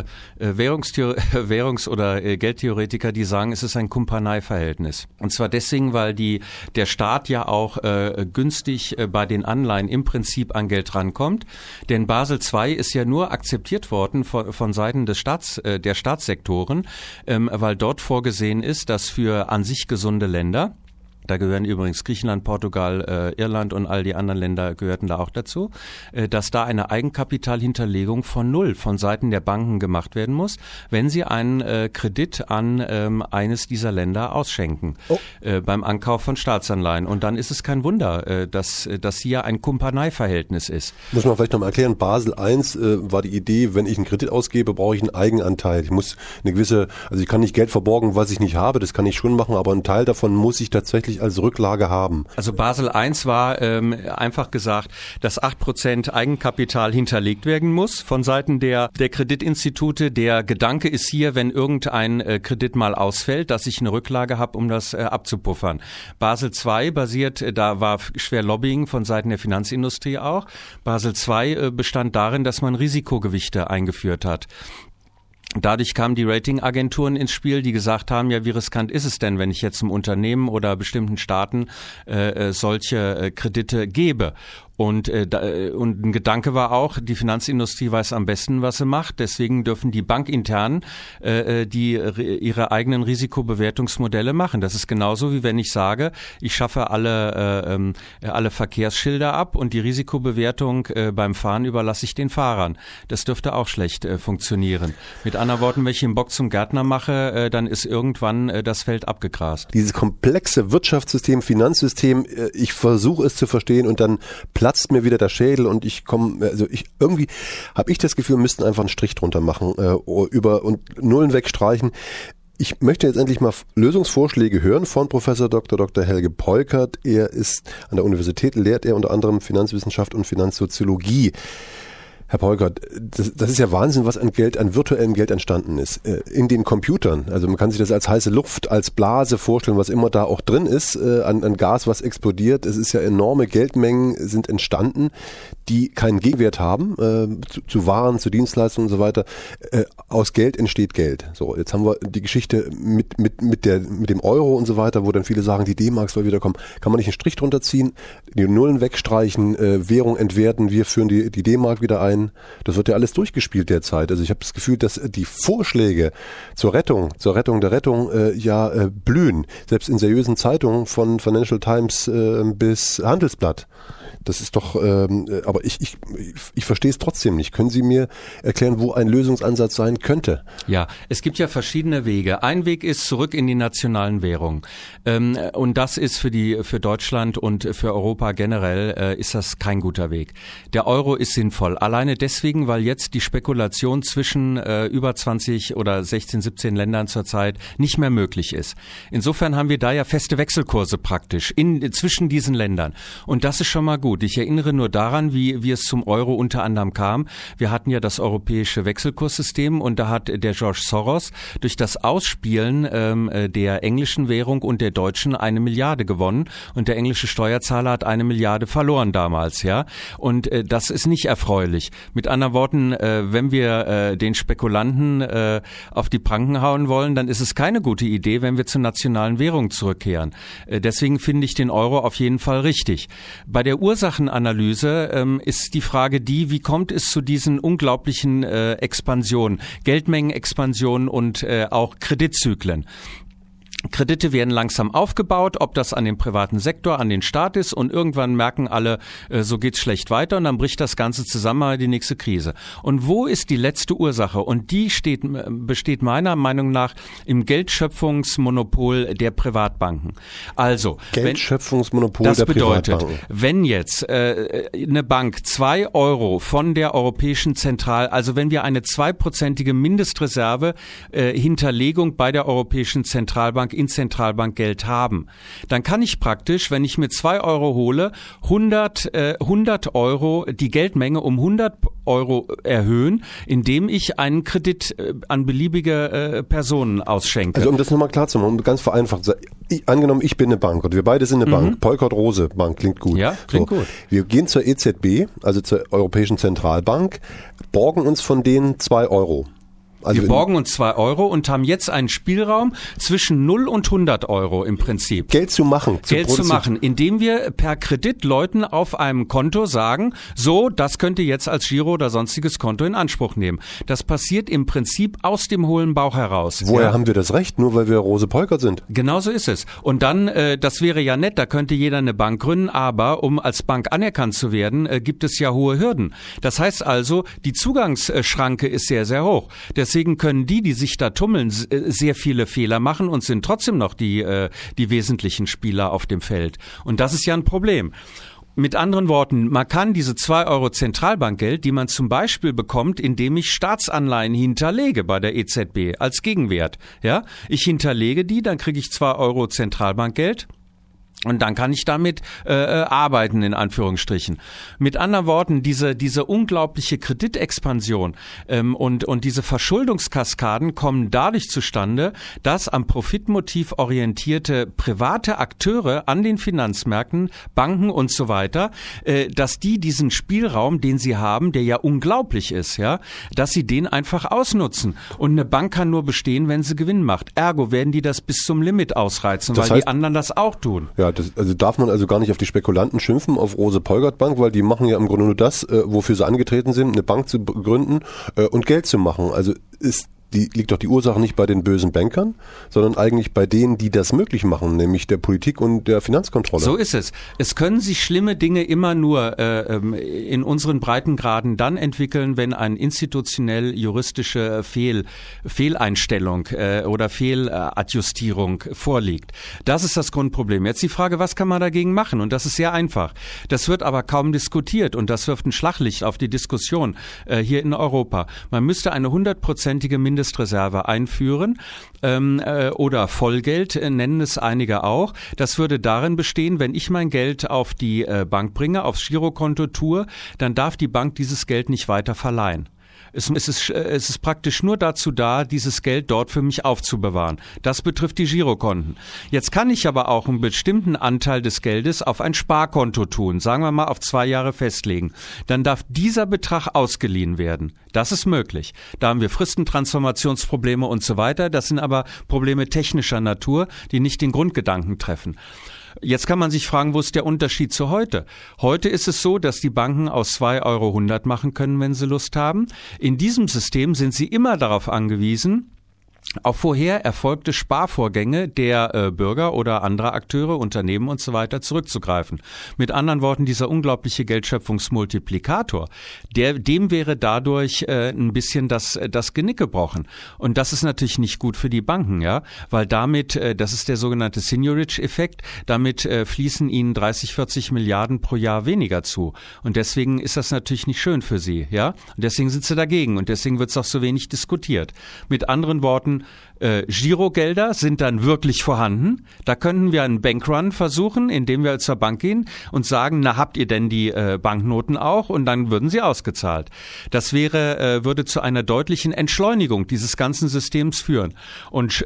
Währungs- oder Geldtheoretiker, die sagen, es ist ein Kumpaneieverhältnis. Und zwar deswegen, weil der Staat ja auch günstig bei den Anleihen im Prinzip an Geld rankommt. Denn Basel II ist ja nur akzeptiert worden von Seiten der Staatssektoren, weil dort vorgesehen ist, dass für an sich gesunde Länder, da gehören übrigens Griechenland, Portugal, Irland und all die anderen Länder gehörten da auch dazu, dass da eine Eigenkapitalhinterlegung von Null von Seiten der Banken gemacht werden muss, wenn sie einen Kredit an eines dieser Länder ausschenken beim Ankauf von Staatsanleihen. Und dann ist es kein Wunder, dass hier ein Kumpaneieverhältnis ist. Muss man vielleicht nochmal erklären, Basel I war die Idee, wenn ich einen Kredit ausgebe, brauche ich einen Eigenanteil. Ich muss ich kann nicht Geld verborgen, was ich nicht habe, das kann ich schon machen, aber einen Teil davon muss ich tatsächlich ich als Rücklage haben? Also Basel I war einfach gesagt, dass 8% Eigenkapital hinterlegt werden muss von Seiten der Kreditinstitute. Der Gedanke ist hier, wenn irgendein Kredit mal ausfällt, dass ich eine Rücklage habe, um das abzupuffern. Basel II basiert, da war schwer Lobbying von Seiten der Finanzindustrie auch. Basel II bestand darin, dass man Risikogewichte eingeführt hat. Dadurch kamen die Ratingagenturen ins Spiel, die gesagt haben, ja, wie riskant ist es denn, wenn ich jetzt einem Unternehmen oder bestimmten Staaten solche Kredite gebe? Und ein Gedanke war auch, die Finanzindustrie weiß am besten, was sie macht. Deswegen dürfen die bankintern ihre eigenen Risikobewertungsmodelle machen. Das ist genauso wie wenn ich sage, ich schaffe alle Verkehrsschilder ab und die Risikobewertung beim Fahren überlasse ich den Fahrern. Das dürfte auch schlecht funktionieren. Mit anderen Worten, wenn ich den Bock zum Gärtner mache, dann ist irgendwann das Feld abgegrast. Dieses komplexe Wirtschaftssystem, Finanzsystem, ich versuche es zu verstehen und dann platzt mir wieder der Schädel und irgendwie habe ich das Gefühl, wir müssten einfach einen Strich drunter machen und Nullen wegstreichen. Ich möchte jetzt endlich mal Lösungsvorschläge hören von Professor Dr. Helge Peukert. Er ist an der Universität, lehrt er unter anderem Finanzwissenschaft und Finanzsoziologie. Herr Peukert, das ist ja Wahnsinn, was an virtuellem Geld entstanden ist. In den Computern. Also man kann sich das als heiße Luft, als Blase vorstellen, was immer da auch drin ist, an Gas, was explodiert. Es ist ja enorme Geldmengen sind entstanden, die keinen Gegenwert haben, zu Waren, zu Dienstleistungen und so weiter. Aus Geld entsteht Geld. So, jetzt haben wir die Geschichte mit dem Euro und so weiter, wo dann viele sagen, die D-Mark soll wiederkommen. Kann man nicht einen Strich drunter ziehen, die Nullen wegstreichen, Währung entwerten, wir führen die D-Mark wieder ein. Das wird ja alles durchgespielt derzeit. Also ich habe das Gefühl, dass die Vorschläge zur Rettung der Rettung blühen. Selbst in seriösen Zeitungen von Financial Times bis Handelsblatt. Das ist doch, aber ich verstehe es trotzdem nicht. Können Sie mir erklären, wo ein Lösungsansatz sein könnte? Ja, es gibt ja verschiedene Wege. Ein Weg ist zurück in die nationalen Währungen. Und das ist für Deutschland und für Europa generell ist das kein guter Weg. Der Euro ist sinnvoll. Alleine deswegen, weil jetzt die Spekulation zwischen über 20 oder 16, 17 Ländern zurzeit nicht mehr möglich ist. Insofern haben wir da ja feste Wechselkurse praktisch zwischen diesen Ländern. Und das ist schon mal gut. Ich erinnere nur daran, wie es zum Euro unter anderem kam. Wir hatten ja das europäische Wechselkurssystem und da hat der George Soros durch das Ausspielen der englischen Währung und der deutschen 1 Milliarde gewonnen und der englische Steuerzahler hat 1 Milliarde verloren damals, ja. Und das ist nicht erfreulich. Mit anderen Worten, wenn wir den Spekulanten auf die Pranken hauen wollen, dann ist es keine gute Idee, wenn wir zur nationalen Währung zurückkehren. Deswegen finde ich den Euro auf jeden Fall richtig. Bei der Ursachenanalyse ist die Frage wie kommt es zu diesen unglaublichen Expansionen, Geldmengenexpansionen und auch Kreditzyklen? Kredite werden langsam aufgebaut, ob das an den privaten Sektor, an den Staat ist und irgendwann merken alle, so geht's schlecht weiter und dann bricht das Ganze zusammen, die nächste Krise. Und wo ist die letzte Ursache? Und die besteht meiner Meinung nach im Geldschöpfungsmonopol der Privatbanken. Also Geldschöpfungsmonopol der Privatbanken. Das bedeutet, wenn jetzt eine Bank 2 Euro von der Europäischen also wenn wir eine 2%ige Mindestreserve Hinterlegung bei der Europäischen Zentralbank in Zentralbankgeld haben, dann kann ich praktisch, wenn ich mir 2 Euro hole, 100 Euro die Geldmenge um 100 Euro erhöhen, indem ich einen Kredit an beliebige Personen ausschenke. Also um das nochmal klar zu machen, ganz vereinfacht, angenommen ich bin eine Bank und wir beide sind eine Bank, Peukert-Rose Bank, klingt gut. Ja, klingt gut. Wir gehen zur EZB, also zur Europäischen Zentralbank, borgen uns von denen 2 Euro. Also wir borgen uns 2 Euro und haben jetzt einen Spielraum zwischen 0 und 100 Euro im Prinzip. Geld zu machen, indem wir per Kredit Leuten auf einem Konto sagen, so, das könnt ihr jetzt als Giro oder sonstiges Konto in Anspruch nehmen. Das passiert im Prinzip aus dem hohlen Bauch heraus. Woher haben wir das Recht? Nur weil wir Rose Peukert sind? Genau so ist es. Und dann, das wäre ja nett, da könnte jeder eine Bank gründen, aber um als Bank anerkannt zu werden, gibt es ja hohe Hürden. Das heißt also, die Zugangsschranke ist sehr, sehr hoch. Deswegen können die sich da tummeln, sehr viele Fehler machen und sind trotzdem noch die wesentlichen Spieler auf dem Feld. Und das ist ja ein Problem. Mit anderen Worten, man kann diese 2 Euro Zentralbankgeld, die man zum Beispiel bekommt, indem ich Staatsanleihen hinterlege bei der EZB als Gegenwert. Ja, ich hinterlege die, dann kriege ich 2 Euro Zentralbankgeld. Und dann kann ich damit arbeiten, in Anführungsstrichen. Mit anderen Worten, diese unglaubliche Kreditexpansion und diese Verschuldungskaskaden kommen dadurch zustande, dass am Profitmotiv orientierte private Akteure an den Finanzmärkten, Banken und so weiter, dass die diesen Spielraum, den sie haben, der ja unglaublich ist, ja, dass sie den einfach ausnutzen. Und eine Bank kann nur bestehen, wenn sie Gewinn macht. Ergo werden die das bis zum Limit ausreizen, weil die anderen das auch tun. Ja, also darf man also gar nicht auf die Spekulanten schimpfen, auf Rose-Polgert-Bank, weil die machen ja im Grunde nur das, wofür sie angetreten sind, eine Bank zu gründen und Geld zu machen. Also liegt doch die Ursache nicht bei den bösen Bankern, sondern eigentlich bei denen, die das möglich machen, nämlich der Politik und der Finanzkontrolle. So ist es. Es können sich schlimme Dinge immer nur in unseren Breitengraden dann entwickeln, wenn eine institutionell-juristische Fehleinstellung oder Fehladjustierung vorliegt. Das ist das Grundproblem. Jetzt die Frage, was kann man dagegen machen? Und das ist sehr einfach. Das wird aber kaum diskutiert und das wirft ein Schlaglicht auf die Diskussion hier in Europa. Man müsste eine 100-prozentige Mindestreserve einführen oder Vollgeld, nennen es einige auch. Das würde darin bestehen, wenn ich mein Geld auf die Bank bringe, aufs Girokonto tue, dann darf die Bank dieses Geld nicht weiter verleihen. Es ist praktisch nur dazu da, dieses Geld dort für mich aufzubewahren. Das betrifft die Girokonten. Jetzt kann ich aber auch einen bestimmten Anteil des Geldes auf ein Sparkonto tun, sagen wir mal auf 2 Jahre festlegen. Dann darf dieser Betrag ausgeliehen werden. Das ist möglich. Da haben wir Fristentransformationsprobleme und so weiter. Das sind aber Probleme technischer Natur, die nicht den Grundgedanken treffen. Jetzt kann man sich fragen, wo ist der Unterschied zu heute? Heute ist es so, dass die Banken aus 2 Euro 100 machen können, wenn sie Lust haben. In diesem System sind sie immer darauf angewiesen, auf vorher erfolgte Sparvorgänge der Bürger oder anderer Akteure, Unternehmen und so weiter zurückzugreifen. Mit anderen Worten, dieser unglaubliche Geldschöpfungsmultiplikator, dem wäre dadurch ein bisschen das Genick gebrochen. Und das ist natürlich nicht gut für die Banken, ja, weil damit, das ist der sogenannte Seigniorage-Effekt, damit fließen ihnen 30, 40 Milliarden pro Jahr weniger zu. Und deswegen ist das natürlich nicht schön für sie, ja. Und deswegen sind sie dagegen und deswegen wird es auch so wenig diskutiert. Mit anderen Worten, Girogelder sind dann wirklich vorhanden. Da könnten wir einen Bankrun versuchen, indem wir zur Bank gehen und sagen, na, habt ihr denn die Banknoten auch? Und dann würden sie ausgezahlt. Das würde zu einer deutlichen Entschleunigung dieses ganzen Systems führen. Und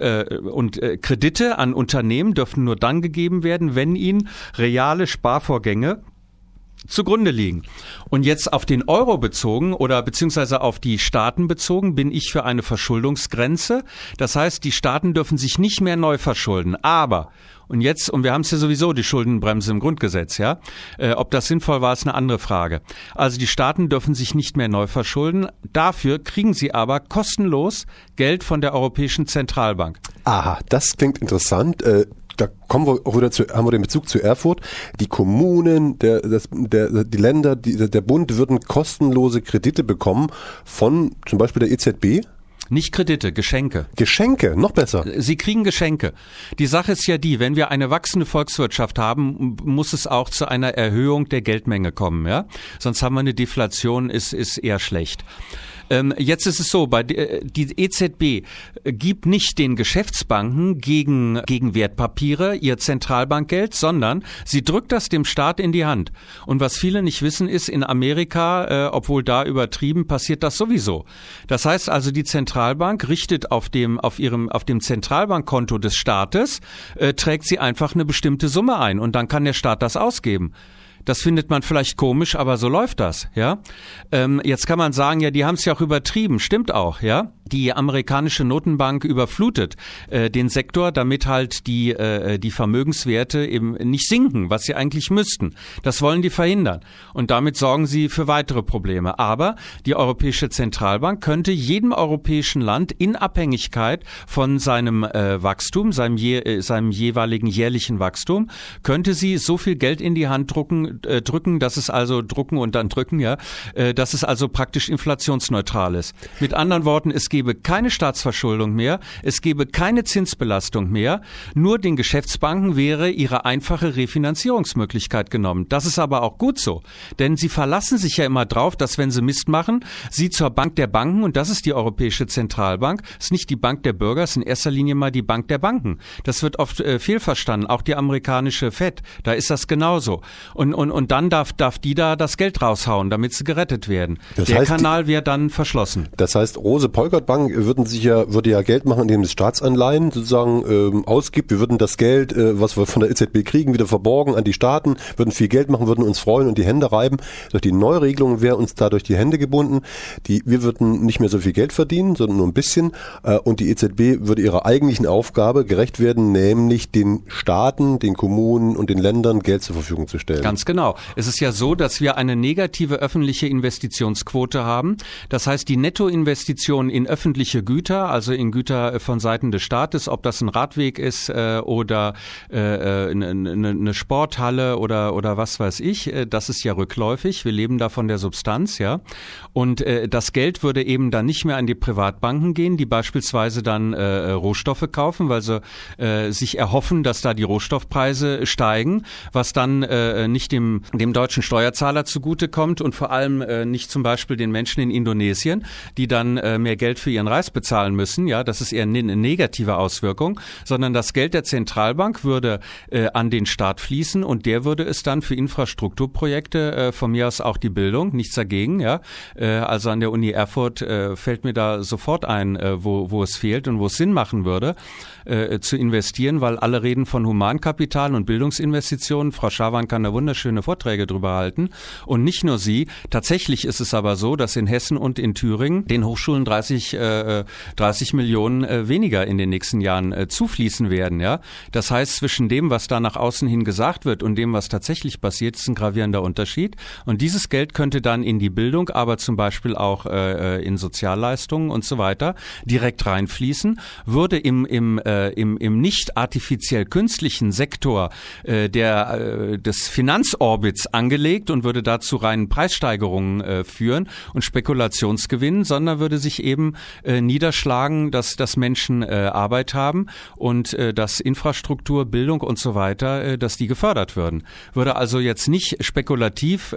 Kredite an Unternehmen dürfen nur dann gegeben werden, wenn ihnen reale Sparvorgänge zugrunde liegen. Und jetzt auf den Euro bezogen oder beziehungsweise auf die Staaten bezogen bin ich für eine Verschuldungsgrenze. Das heißt, die Staaten dürfen sich nicht mehr neu verschulden. Aber, und wir haben es ja sowieso, die Schuldenbremse im Grundgesetz, ja. Ob das sinnvoll war, ist eine andere Frage. Also die Staaten dürfen sich nicht mehr neu verschulden. Dafür kriegen sie aber kostenlos Geld von der Europäischen Zentralbank. Aha, das klingt interessant. Da kommen wir auch wieder haben wir den Bezug zu Erfurt. Die Kommunen, die Länder, der Bund würden kostenlose Kredite bekommen von zum Beispiel der EZB. Nicht Kredite, Geschenke. Geschenke, noch besser. Sie kriegen Geschenke. Die Sache ist ja die, wenn wir eine wachsende Volkswirtschaft haben, muss es auch zu einer Erhöhung der Geldmenge kommen, ja? Sonst haben wir eine Deflation, ist eher schlecht. Jetzt ist es so, die EZB gibt nicht den Geschäftsbanken gegen Wertpapiere ihr Zentralbankgeld, sondern sie drückt das dem Staat in die Hand. Und was viele nicht wissen, ist, in Amerika, obwohl da übertrieben, passiert das sowieso. Das heißt also, die Zentralbank richtet auf dem Zentralbankkonto des Staates, trägt sie einfach eine bestimmte Summe ein und dann kann der Staat das ausgeben. Das findet man vielleicht komisch, aber so läuft das, ja. Jetzt kann man sagen, ja, die haben es ja auch übertrieben, stimmt auch, ja. Die amerikanische Notenbank überflutet den Sektor, damit halt die Vermögenswerte eben nicht sinken, was sie eigentlich müssten. Das wollen die verhindern. Und damit sorgen sie für weitere Probleme. Aber die Europäische Zentralbank könnte jedem europäischen Land in Abhängigkeit von seinem Wachstum, seinem jeweiligen jährlichen Wachstum, könnte sie so viel Geld in die Hand drücken, dass es also dass es also praktisch inflationsneutral ist. Mit anderen Worten, es geht gäbe keine Staatsverschuldung mehr, es gäbe keine Zinsbelastung mehr, nur den Geschäftsbanken wäre ihre einfache Refinanzierungsmöglichkeit genommen. Das ist aber auch gut so, denn sie verlassen sich ja immer drauf, dass wenn sie Mist machen, sie zur Bank der Banken, und das ist die Europäische Zentralbank, ist nicht die Bank der Bürger, ist in erster Linie mal die Bank der Banken. Das wird oft fehlverstanden, auch die amerikanische Fed, da ist das genauso. Und dann darf die da das Geld raushauen, damit sie gerettet werden. Der Kanal wäre dann verschlossen. Das heißt, Rose-Polkert-Bank würde ja Geld machen, indem es Staatsanleihen sozusagen ausgibt. Wir würden das Geld, was wir von der EZB kriegen, wieder verborgen an die Staaten, würden viel Geld machen, würden uns freuen und die Hände reiben. Durch die Neuregelung wäre uns dadurch die Hände gebunden. Wir würden nicht mehr so viel Geld verdienen, sondern nur ein bisschen. Und die EZB würde ihrer eigentlichen Aufgabe gerecht werden, nämlich den Staaten, den Kommunen und den Ländern Geld zur Verfügung zu stellen. Ganz genau. Es ist ja so, dass wir eine negative öffentliche Investitionsquote haben. Das heißt, die Nettoinvestitionen in öffentliche Güter, also in Güter von Seiten des Staates, ob das ein Radweg ist oder eine Sporthalle oder was weiß ich, das ist ja rückläufig. Wir leben da von der Substanz, ja. Und das Geld würde eben dann nicht mehr an die Privatbanken gehen, die beispielsweise dann Rohstoffe kaufen, weil sie sich erhoffen, dass da die Rohstoffpreise steigen, was dann nicht dem deutschen Steuerzahler zugutekommt und vor allem nicht zum Beispiel den Menschen in Indonesien, die dann mehr Geld für ihren Reis bezahlen müssen. Ja, das ist eher eine negative Auswirkung, sondern das Geld der Zentralbank würde an den Staat fließen und der würde es dann für Infrastrukturprojekte, von mir aus auch die Bildung, nichts dagegen, ja. Also an der Uni Erfurt fällt mir da sofort ein, wo es fehlt und wo es Sinn machen würde, zu investieren, weil alle reden von Humankapital und Bildungsinvestitionen. Frau Schawan kann da wunderschöne Vorträge drüber halten. Und nicht nur sie. Tatsächlich ist es aber so, dass in Hessen und in Thüringen den Hochschulen 30 Millionen weniger in den nächsten Jahren zufließen werden. Ja, das heißt, zwischen dem, was da nach außen hin gesagt wird und dem, was tatsächlich passiert, ist ein gravierender Unterschied. Und dieses Geld könnte dann in die Bildung, aber zum Beispiel auch in Sozialleistungen und so weiter direkt reinfließen, würde im nicht artifiziell künstlichen Sektor des Finanzorbits angelegt und würde dazu reinen Preissteigerungen führen und Spekulationsgewinn, sondern würde sich eben niederschlagen, dass Menschen Arbeit haben und dass Infrastruktur, Bildung und so weiter, dass die gefördert würden. Würde also jetzt nicht spekulativ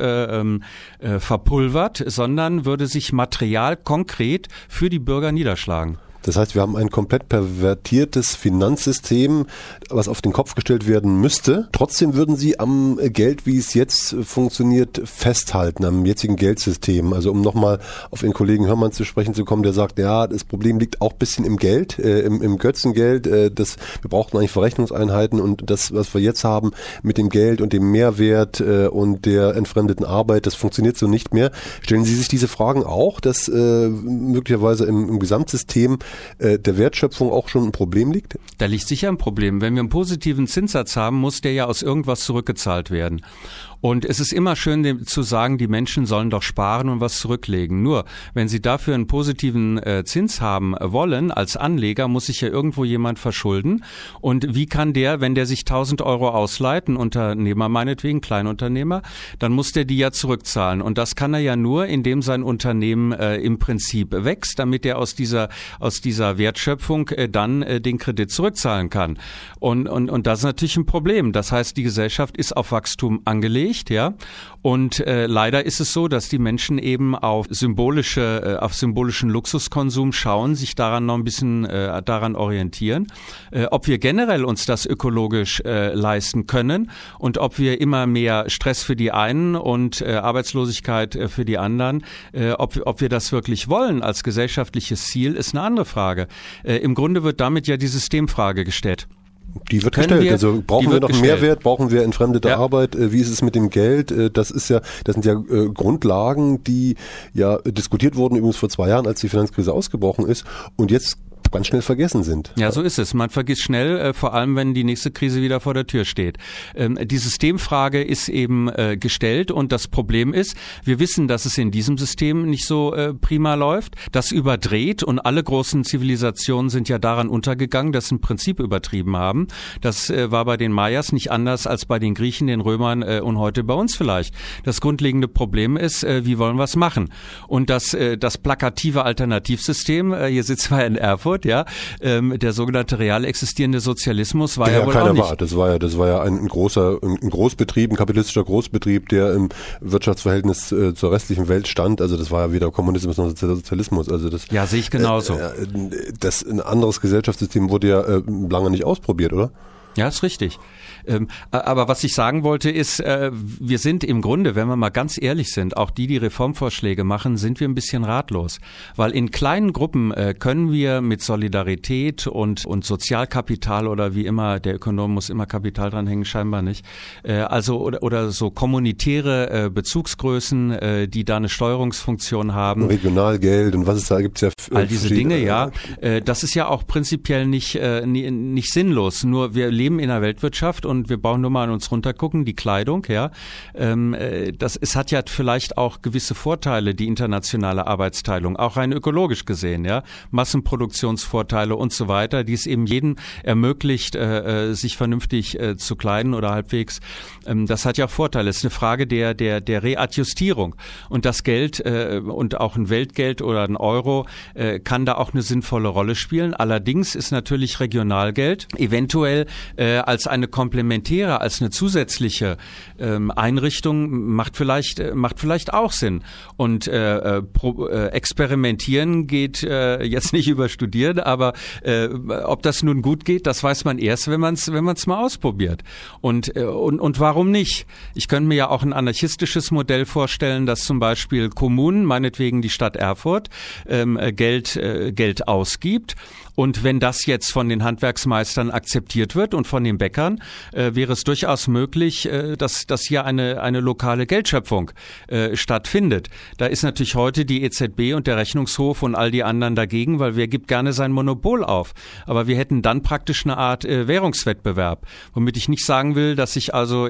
verpulvert, sondern würde sich material konkret für die Bürger niederschlagen. Das heißt, wir haben ein komplett pervertiertes Finanzsystem, was auf den Kopf gestellt werden müsste. Trotzdem würden Sie am Geld, wie es jetzt funktioniert, festhalten, am jetzigen Geldsystem. Also um nochmal auf Ihren Kollegen Hörmann zu sprechen zu kommen, der sagt, ja, das Problem liegt auch ein bisschen im Geld, im Götzengeld. Wir brauchten eigentlich Verrechnungseinheiten und das, was wir jetzt haben mit dem Geld und dem Mehrwert und der entfremdeten Arbeit, das funktioniert so nicht mehr. Stellen Sie sich diese Fragen auch, dass möglicherweise im Gesamtsystem der Wertschöpfung auch schon ein Problem liegt? Da liegt sicher ein Problem. Wenn wir einen positiven Zinssatz haben, muss der ja aus irgendwas zurückgezahlt werden. Und es ist immer schön zu sagen, die Menschen sollen doch sparen und was zurücklegen. Nur, wenn sie dafür einen positiven Zins haben wollen, als Anleger, muss sich ja irgendwo jemand verschulden. Und wie kann der, wenn der sich 1.000 Euro ausleiht, ein Unternehmer meinetwegen, Kleinunternehmer, dann muss der die ja zurückzahlen. Und das kann er ja nur, indem sein Unternehmen im Prinzip wächst, damit er aus dieser Wertschöpfung dann den Kredit zurückzahlen kann. Und das ist natürlich ein Problem. Das heißt, die Gesellschaft ist auf Wachstum angelegt. Ja, und leider ist es so, dass die Menschen eben auf symbolischen Luxuskonsum schauen, sich daran noch ein bisschen daran orientieren. Ob wir generell uns das ökologisch leisten können und ob wir immer mehr Stress für die einen und Arbeitslosigkeit für die anderen, ob wir das wirklich wollen als gesellschaftliches Ziel, ist eine andere Frage. Im Grunde wird damit ja die Systemfrage gestellt. Die wird gestellt. Also brauchen wir noch einen Mehrwert, brauchen wir entfremdete Arbeit, wie ist es mit dem Geld? Das sind ja Grundlagen, die ja diskutiert wurden übrigens vor 2 Jahren, als die Finanzkrise ausgebrochen ist. Und jetzt ganz schnell vergessen sind. Ja, so ist es. Man vergisst schnell, vor allem wenn die nächste Krise wieder vor der Tür steht. Die Systemfrage ist eben gestellt und das Problem ist, wir wissen, dass es in diesem System nicht so prima läuft. Das überdreht und alle großen Zivilisationen sind ja daran untergegangen, dass sie ein Prinzip übertrieben haben. Das war bei den Mayas nicht anders als bei den Griechen, den Römern und heute bei uns vielleicht. Das grundlegende Problem ist, wie wollen wir es machen? Und das plakative Alternativsystem, hier sitzen wir in Erfurt, ja, der sogenannte real existierende Sozialismus war ja wohl auch nicht. Das war ja ein Großbetrieb, ein kapitalistischer Großbetrieb, der im Wirtschaftsverhältnis zur restlichen Welt stand. Also das war ja weder Kommunismus noch Sozialismus. Also das, ja, sehe ich genauso. Ein anderes Gesellschaftssystem wurde ja lange nicht ausprobiert, oder? Ja, ist richtig. Aber was ich sagen wollte ist, wir sind im Grunde, wenn wir mal ganz ehrlich sind, auch die Reformvorschläge machen, sind wir ein bisschen ratlos. Weil in kleinen Gruppen können wir mit Solidarität und Sozialkapital oder wie immer, der Ökonom muss immer Kapital dranhängen, scheinbar nicht. Oder so kommunitäre Bezugsgrößen, die da eine Steuerungsfunktion haben. Regionalgeld und was es da gibt, ja all diese Dinge, ja. Das ist ja auch prinzipiell nicht sinnlos. Nur wir leben in einer Weltwirtschaft und wir brauchen nur mal an uns runtergucken, die Kleidung, ja. Es hat ja vielleicht auch gewisse Vorteile, die internationale Arbeitsteilung, auch rein ökologisch gesehen, ja. Massenproduktionsvorteile und so weiter, die es eben jedem ermöglicht, sich vernünftig zu kleiden oder halbwegs. Das hat ja Vorteile. Es ist eine Frage der Readjustierung. Und das Geld und auch ein Weltgeld oder ein Euro kann da auch eine sinnvolle Rolle spielen. Allerdings ist natürlich Regionalgeld eventuell als eine komplementäre, als eine zusätzliche Einrichtung macht vielleicht auch Sinn. Und experimentieren geht jetzt nicht über Studieren, aber ob das nun gut geht, das weiß man erst, wenn man es mal ausprobiert. Und warum nicht? Ich könnte mir ja auch ein anarchistisches Modell vorstellen, dass zum Beispiel Kommunen, meinetwegen die Stadt Erfurt, Geld ausgibt. Und wenn das jetzt von den Handwerksmeistern akzeptiert wird und von den Bäckern, wäre es durchaus möglich, dass hier eine lokale Geldschöpfung stattfindet. Da ist natürlich heute die EZB und der Rechnungshof und all die anderen dagegen, weil wer gibt gerne sein Monopol auf? Aber wir hätten dann praktisch eine Art Währungswettbewerb, womit ich nicht sagen will, dass ich also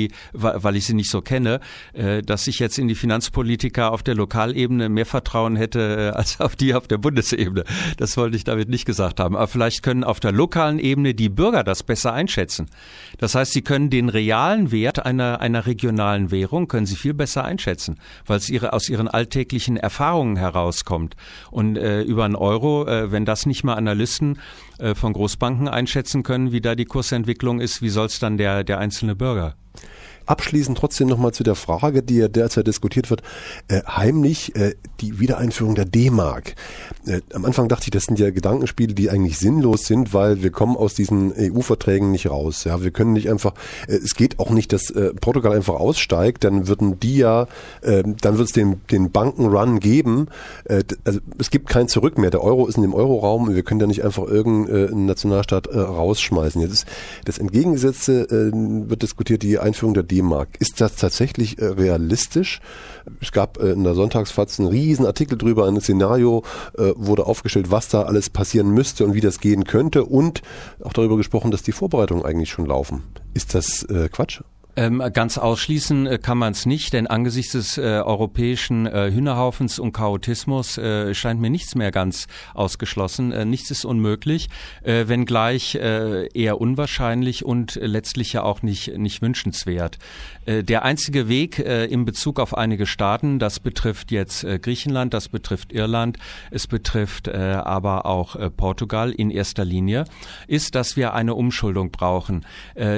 weil ich sie nicht so kenne, dass ich jetzt in die Finanzpolitiker auf der Lokalebene mehr Vertrauen hätte als auf die auf der Bundesebene. Das wollte ich damit nicht gesagt haben. Aber vielleicht können auf der lokalen Ebene die Bürger das besser einschätzen. Das heißt, sie können den realen Wert einer regionalen Währung können sie viel besser einschätzen, weil es aus ihren alltäglichen Erfahrungen herauskommt. Und über einen Euro, wenn das nicht mal Analysten von Großbanken einschätzen können, wie da die Kursentwicklung ist, wie soll es dann der einzelne Bürger? Abschließend trotzdem nochmal zu der Frage, die ja derzeit diskutiert wird, heimlich die Wiedereinführung der D-Mark. Am Anfang dachte ich, das sind ja Gedankenspiele, die eigentlich sinnlos sind, weil wir kommen aus diesen EU-Verträgen nicht raus. Ja, wir können nicht einfach, es geht auch nicht, dass Portugal einfach aussteigt, dann würden die ja, dann wird es den Bankenrun geben. Also es gibt kein Zurück mehr. Der Euro ist in dem Euroraum und wir können da nicht einfach irgendeinen Nationalstaat rausschmeißen. Jetzt ist das Entgegengesetzte wird diskutiert, die Einführung der D-Mark. Ist das tatsächlich realistisch? Es gab in der Sonntagsfaz einen riesen Artikel drüber, ein Szenario wurde aufgestellt, was da alles passieren müsste und wie das gehen könnte und auch darüber gesprochen, dass die Vorbereitungen eigentlich schon laufen. Ist das Quatsch? Ganz ausschließen kann man es nicht, denn angesichts des europäischen Hühnerhaufens und Chaotismus scheint mir nichts mehr ganz ausgeschlossen. Nichts ist unmöglich, wenngleich eher unwahrscheinlich und letztlich ja auch nicht wünschenswert. Der einzige Weg in Bezug auf einige Staaten, das betrifft jetzt Griechenland, das betrifft Irland, es betrifft aber auch Portugal in erster Linie, ist, dass wir eine Umschuldung brauchen.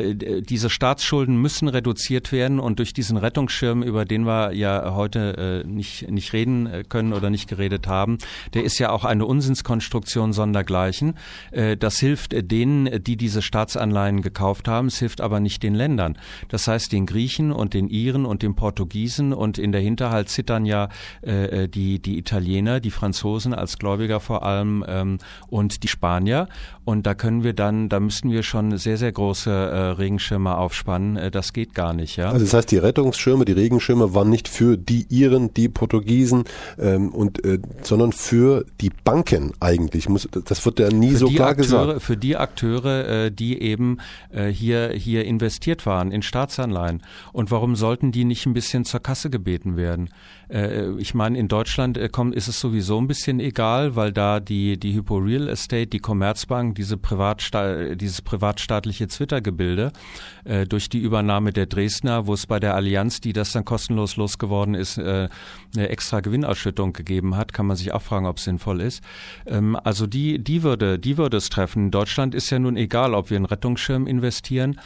Diese Staatsschulden müssen reduziert werden und durch diesen Rettungsschirm, über den wir ja heute nicht reden können oder nicht geredet haben, der ist ja auch eine Unsinnskonstruktion sondergleichen. Das hilft denen, die diese Staatsanleihen gekauft haben, es hilft aber nicht den Ländern. Das heißt den Griechen und den Iren und den Portugiesen und in der Hinterhalt zittern ja die Italiener, die Franzosen als Gläubiger vor allem und die Spanier und da müssten wir schon sehr, sehr große Regenschirme aufspannen. Das geht gar nicht. Ja? Also das heißt, die Rettungsschirme, die Regenschirme waren nicht für die Iren, die Portugiesen, sondern für die Banken eigentlich. Das wird ja nie so klar gesagt. Für die Akteure, die eben hier investiert waren in Staatsanleihen. Und warum sollten die nicht ein bisschen zur Kasse gebeten werden? Ich meine, in Deutschland ist es sowieso ein bisschen egal, weil da die Hypo Real Estate, die Commerzbank, dieses privatstaatliche Twitter-Gebilde durch die Übernahme der Dresdner, wo es bei der Allianz, die das dann kostenlos losgeworden ist, eine extra Gewinnausschüttung gegeben hat, kann man sich auch fragen, ob es sinnvoll ist. Also die würde es treffen. In Deutschland ist ja nun egal, ob wir in Rettungsschirm investieren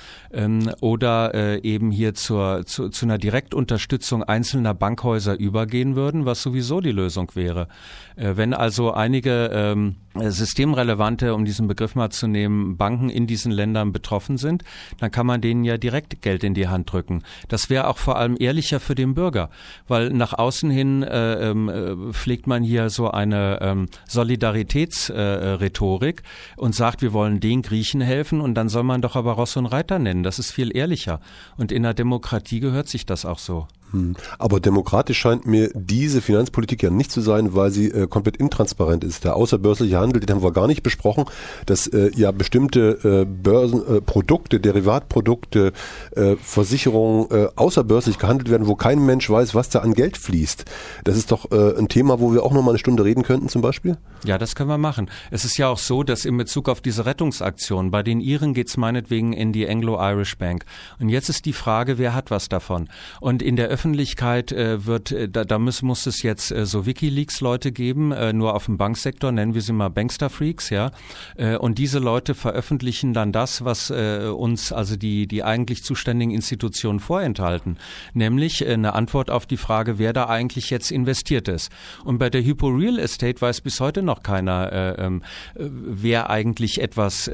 oder eben hier zu einer Direktunterstützung einzelner Bankhäuser übergehen würden, was sowieso die Lösung wäre. Wenn also einige systemrelevante, um diesen Begriff mal zu nehmen, Banken in diesen Ländern betroffen sind, dann kann man denen ja direkt Geld in die Hand drücken. Das wäre auch vor allem ehrlicher für den Bürger, weil nach außen hin pflegt man hier so eine Solidaritätsrhetorik und sagt, wir wollen den Griechen helfen und dann soll man doch aber Ross und Reiter nennen. Das ist viel ehrlicher. Und in einer Demokratie gehört sich das auch so. Aber demokratisch scheint mir diese Finanzpolitik ja nicht zu sein, weil sie komplett intransparent ist. Der außerbörsliche Handel, den haben wir gar nicht besprochen, dass ja bestimmte Börsenprodukte, Derivatprodukte, Versicherungen außerbörslich gehandelt werden, wo kein Mensch weiß, was da an Geld fließt. Das ist doch ein Thema, wo wir auch noch mal eine Stunde reden könnten zum Beispiel? Ja, das können wir machen. Es ist ja auch so, dass in Bezug auf diese Rettungsaktion, bei den Iren geht es meinetwegen in die Anglo-Irish Bank. Und jetzt ist die Frage, wer hat was davon? Und in der Öffentlichkeit muss es jetzt so WikiLeaks-Leute geben, nur auf dem Banksektor, nennen wir sie mal Bankster-Freaks, ja. Und diese Leute veröffentlichen dann das, was uns, also die eigentlich zuständigen Institutionen vorenthalten, nämlich eine Antwort auf die Frage, wer da eigentlich jetzt investiert ist. Und bei der Hypo Real Estate weiß bis heute noch keiner, wer eigentlich etwas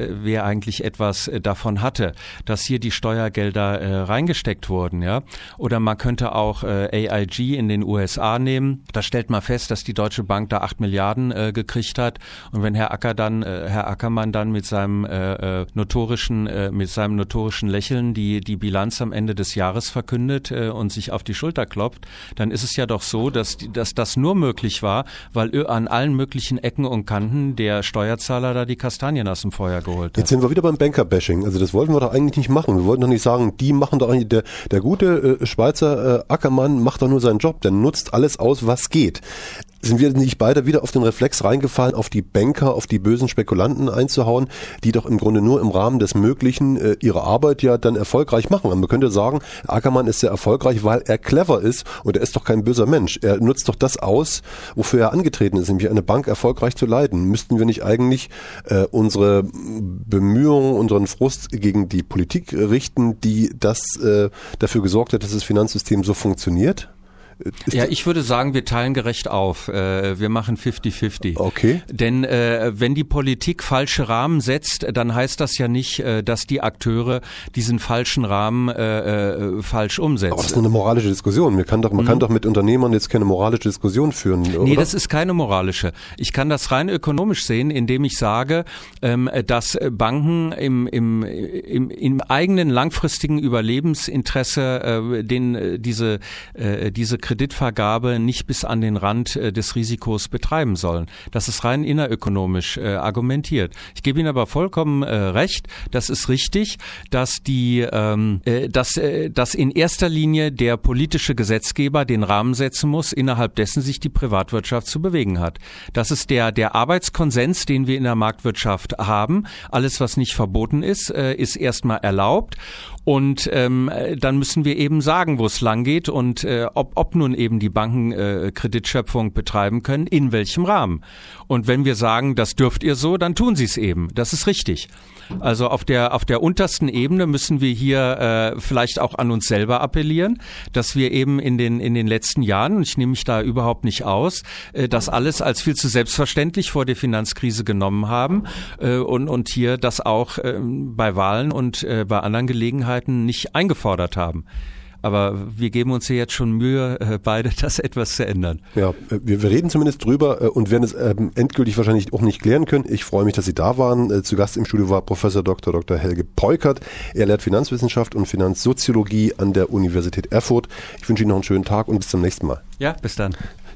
davon hatte, dass hier die Steuergelder reingesteckt wurden, ja. Oder man könnte auch AIG in den USA nehmen. Da stellt man fest, dass die Deutsche Bank da 8 Milliarden gekriegt hat. Und wenn Herr Ackermann dann mit seinem notorischen Lächeln die Bilanz am Ende des Jahres verkündet und sich auf die Schulter klopft, dann ist es ja doch so, dass das nur möglich war, weil an allen möglichen Ecken und Kanten der Steuerzahler da die Kastanien aus dem Feuer geholt hat. Jetzt sind wir wieder beim Banker-Bashing. Also das wollten wir doch eigentlich nicht machen. Wir wollten doch nicht sagen, die machen doch eigentlich, der gute Schweizer Ackermann macht doch nur seinen Job, der nutzt alles aus, was geht. Sind wir nicht beide wieder auf den Reflex reingefallen, auf die Banker, auf die bösen Spekulanten einzuhauen, die doch im Grunde nur im Rahmen des Möglichen ihre Arbeit ja dann erfolgreich machen? Und man könnte sagen, Ackermann ist sehr erfolgreich, weil er clever ist und er ist doch kein böser Mensch. Er nutzt doch das aus, wofür er angetreten ist, nämlich eine Bank erfolgreich zu leiten. Müssten wir nicht eigentlich unsere Bemühungen, unseren Frust gegen die Politik richten, die dafür gesorgt hat, dass das Finanzsystem so funktioniert? Ja, ich würde sagen, wir teilen gerecht auf. Wir machen 50-50. Okay. Denn wenn die Politik falsche Rahmen setzt, dann heißt das ja nicht, dass die Akteure diesen falschen Rahmen falsch umsetzen. Aber das ist eine moralische Diskussion. Man kann doch mit Unternehmern jetzt keine moralische Diskussion führen, oder? Nee, das ist keine moralische. Ich kann das rein ökonomisch sehen, indem ich sage, dass Banken im eigenen langfristigen Überlebensinteresse diese Kreditvergabe nicht bis an den Rand des Risikos betreiben sollen. Das ist rein innerökonomisch argumentiert. Ich gebe Ihnen aber vollkommen recht, das ist richtig, dass dass in erster Linie der politische Gesetzgeber den Rahmen setzen muss, innerhalb dessen sich die Privatwirtschaft zu bewegen hat. Das ist der Arbeitskonsens, den wir in der Marktwirtschaft haben. Alles, was nicht verboten ist, ist erstmal erlaubt. Und dann müssen wir eben sagen, wo es lang geht und ob nun eben die Banken Kreditschöpfung betreiben können, in welchem Rahmen. Und wenn wir sagen, das dürft ihr so, dann tun sie es eben. Das ist richtig. Also auf der untersten Ebene müssen wir hier vielleicht auch an uns selber appellieren, dass wir eben in den letzten Jahren, und ich nehme mich da überhaupt nicht aus, das alles als viel zu selbstverständlich vor der Finanzkrise genommen haben und hier das auch bei Wahlen und bei anderen Gelegenheiten nicht eingefordert haben. Aber wir geben uns hier jetzt schon Mühe, beide das etwas zu ändern. Ja, wir reden zumindest drüber und werden es endgültig wahrscheinlich auch nicht klären können. Ich freue mich, dass Sie da waren. Zu Gast im Studio war Professor Dr. Helge Peukert. Er lehrt Finanzwissenschaft und Finanzsoziologie an der Universität Erfurt. Ich wünsche Ihnen noch einen schönen Tag und bis zum nächsten Mal. Ja, bis dann.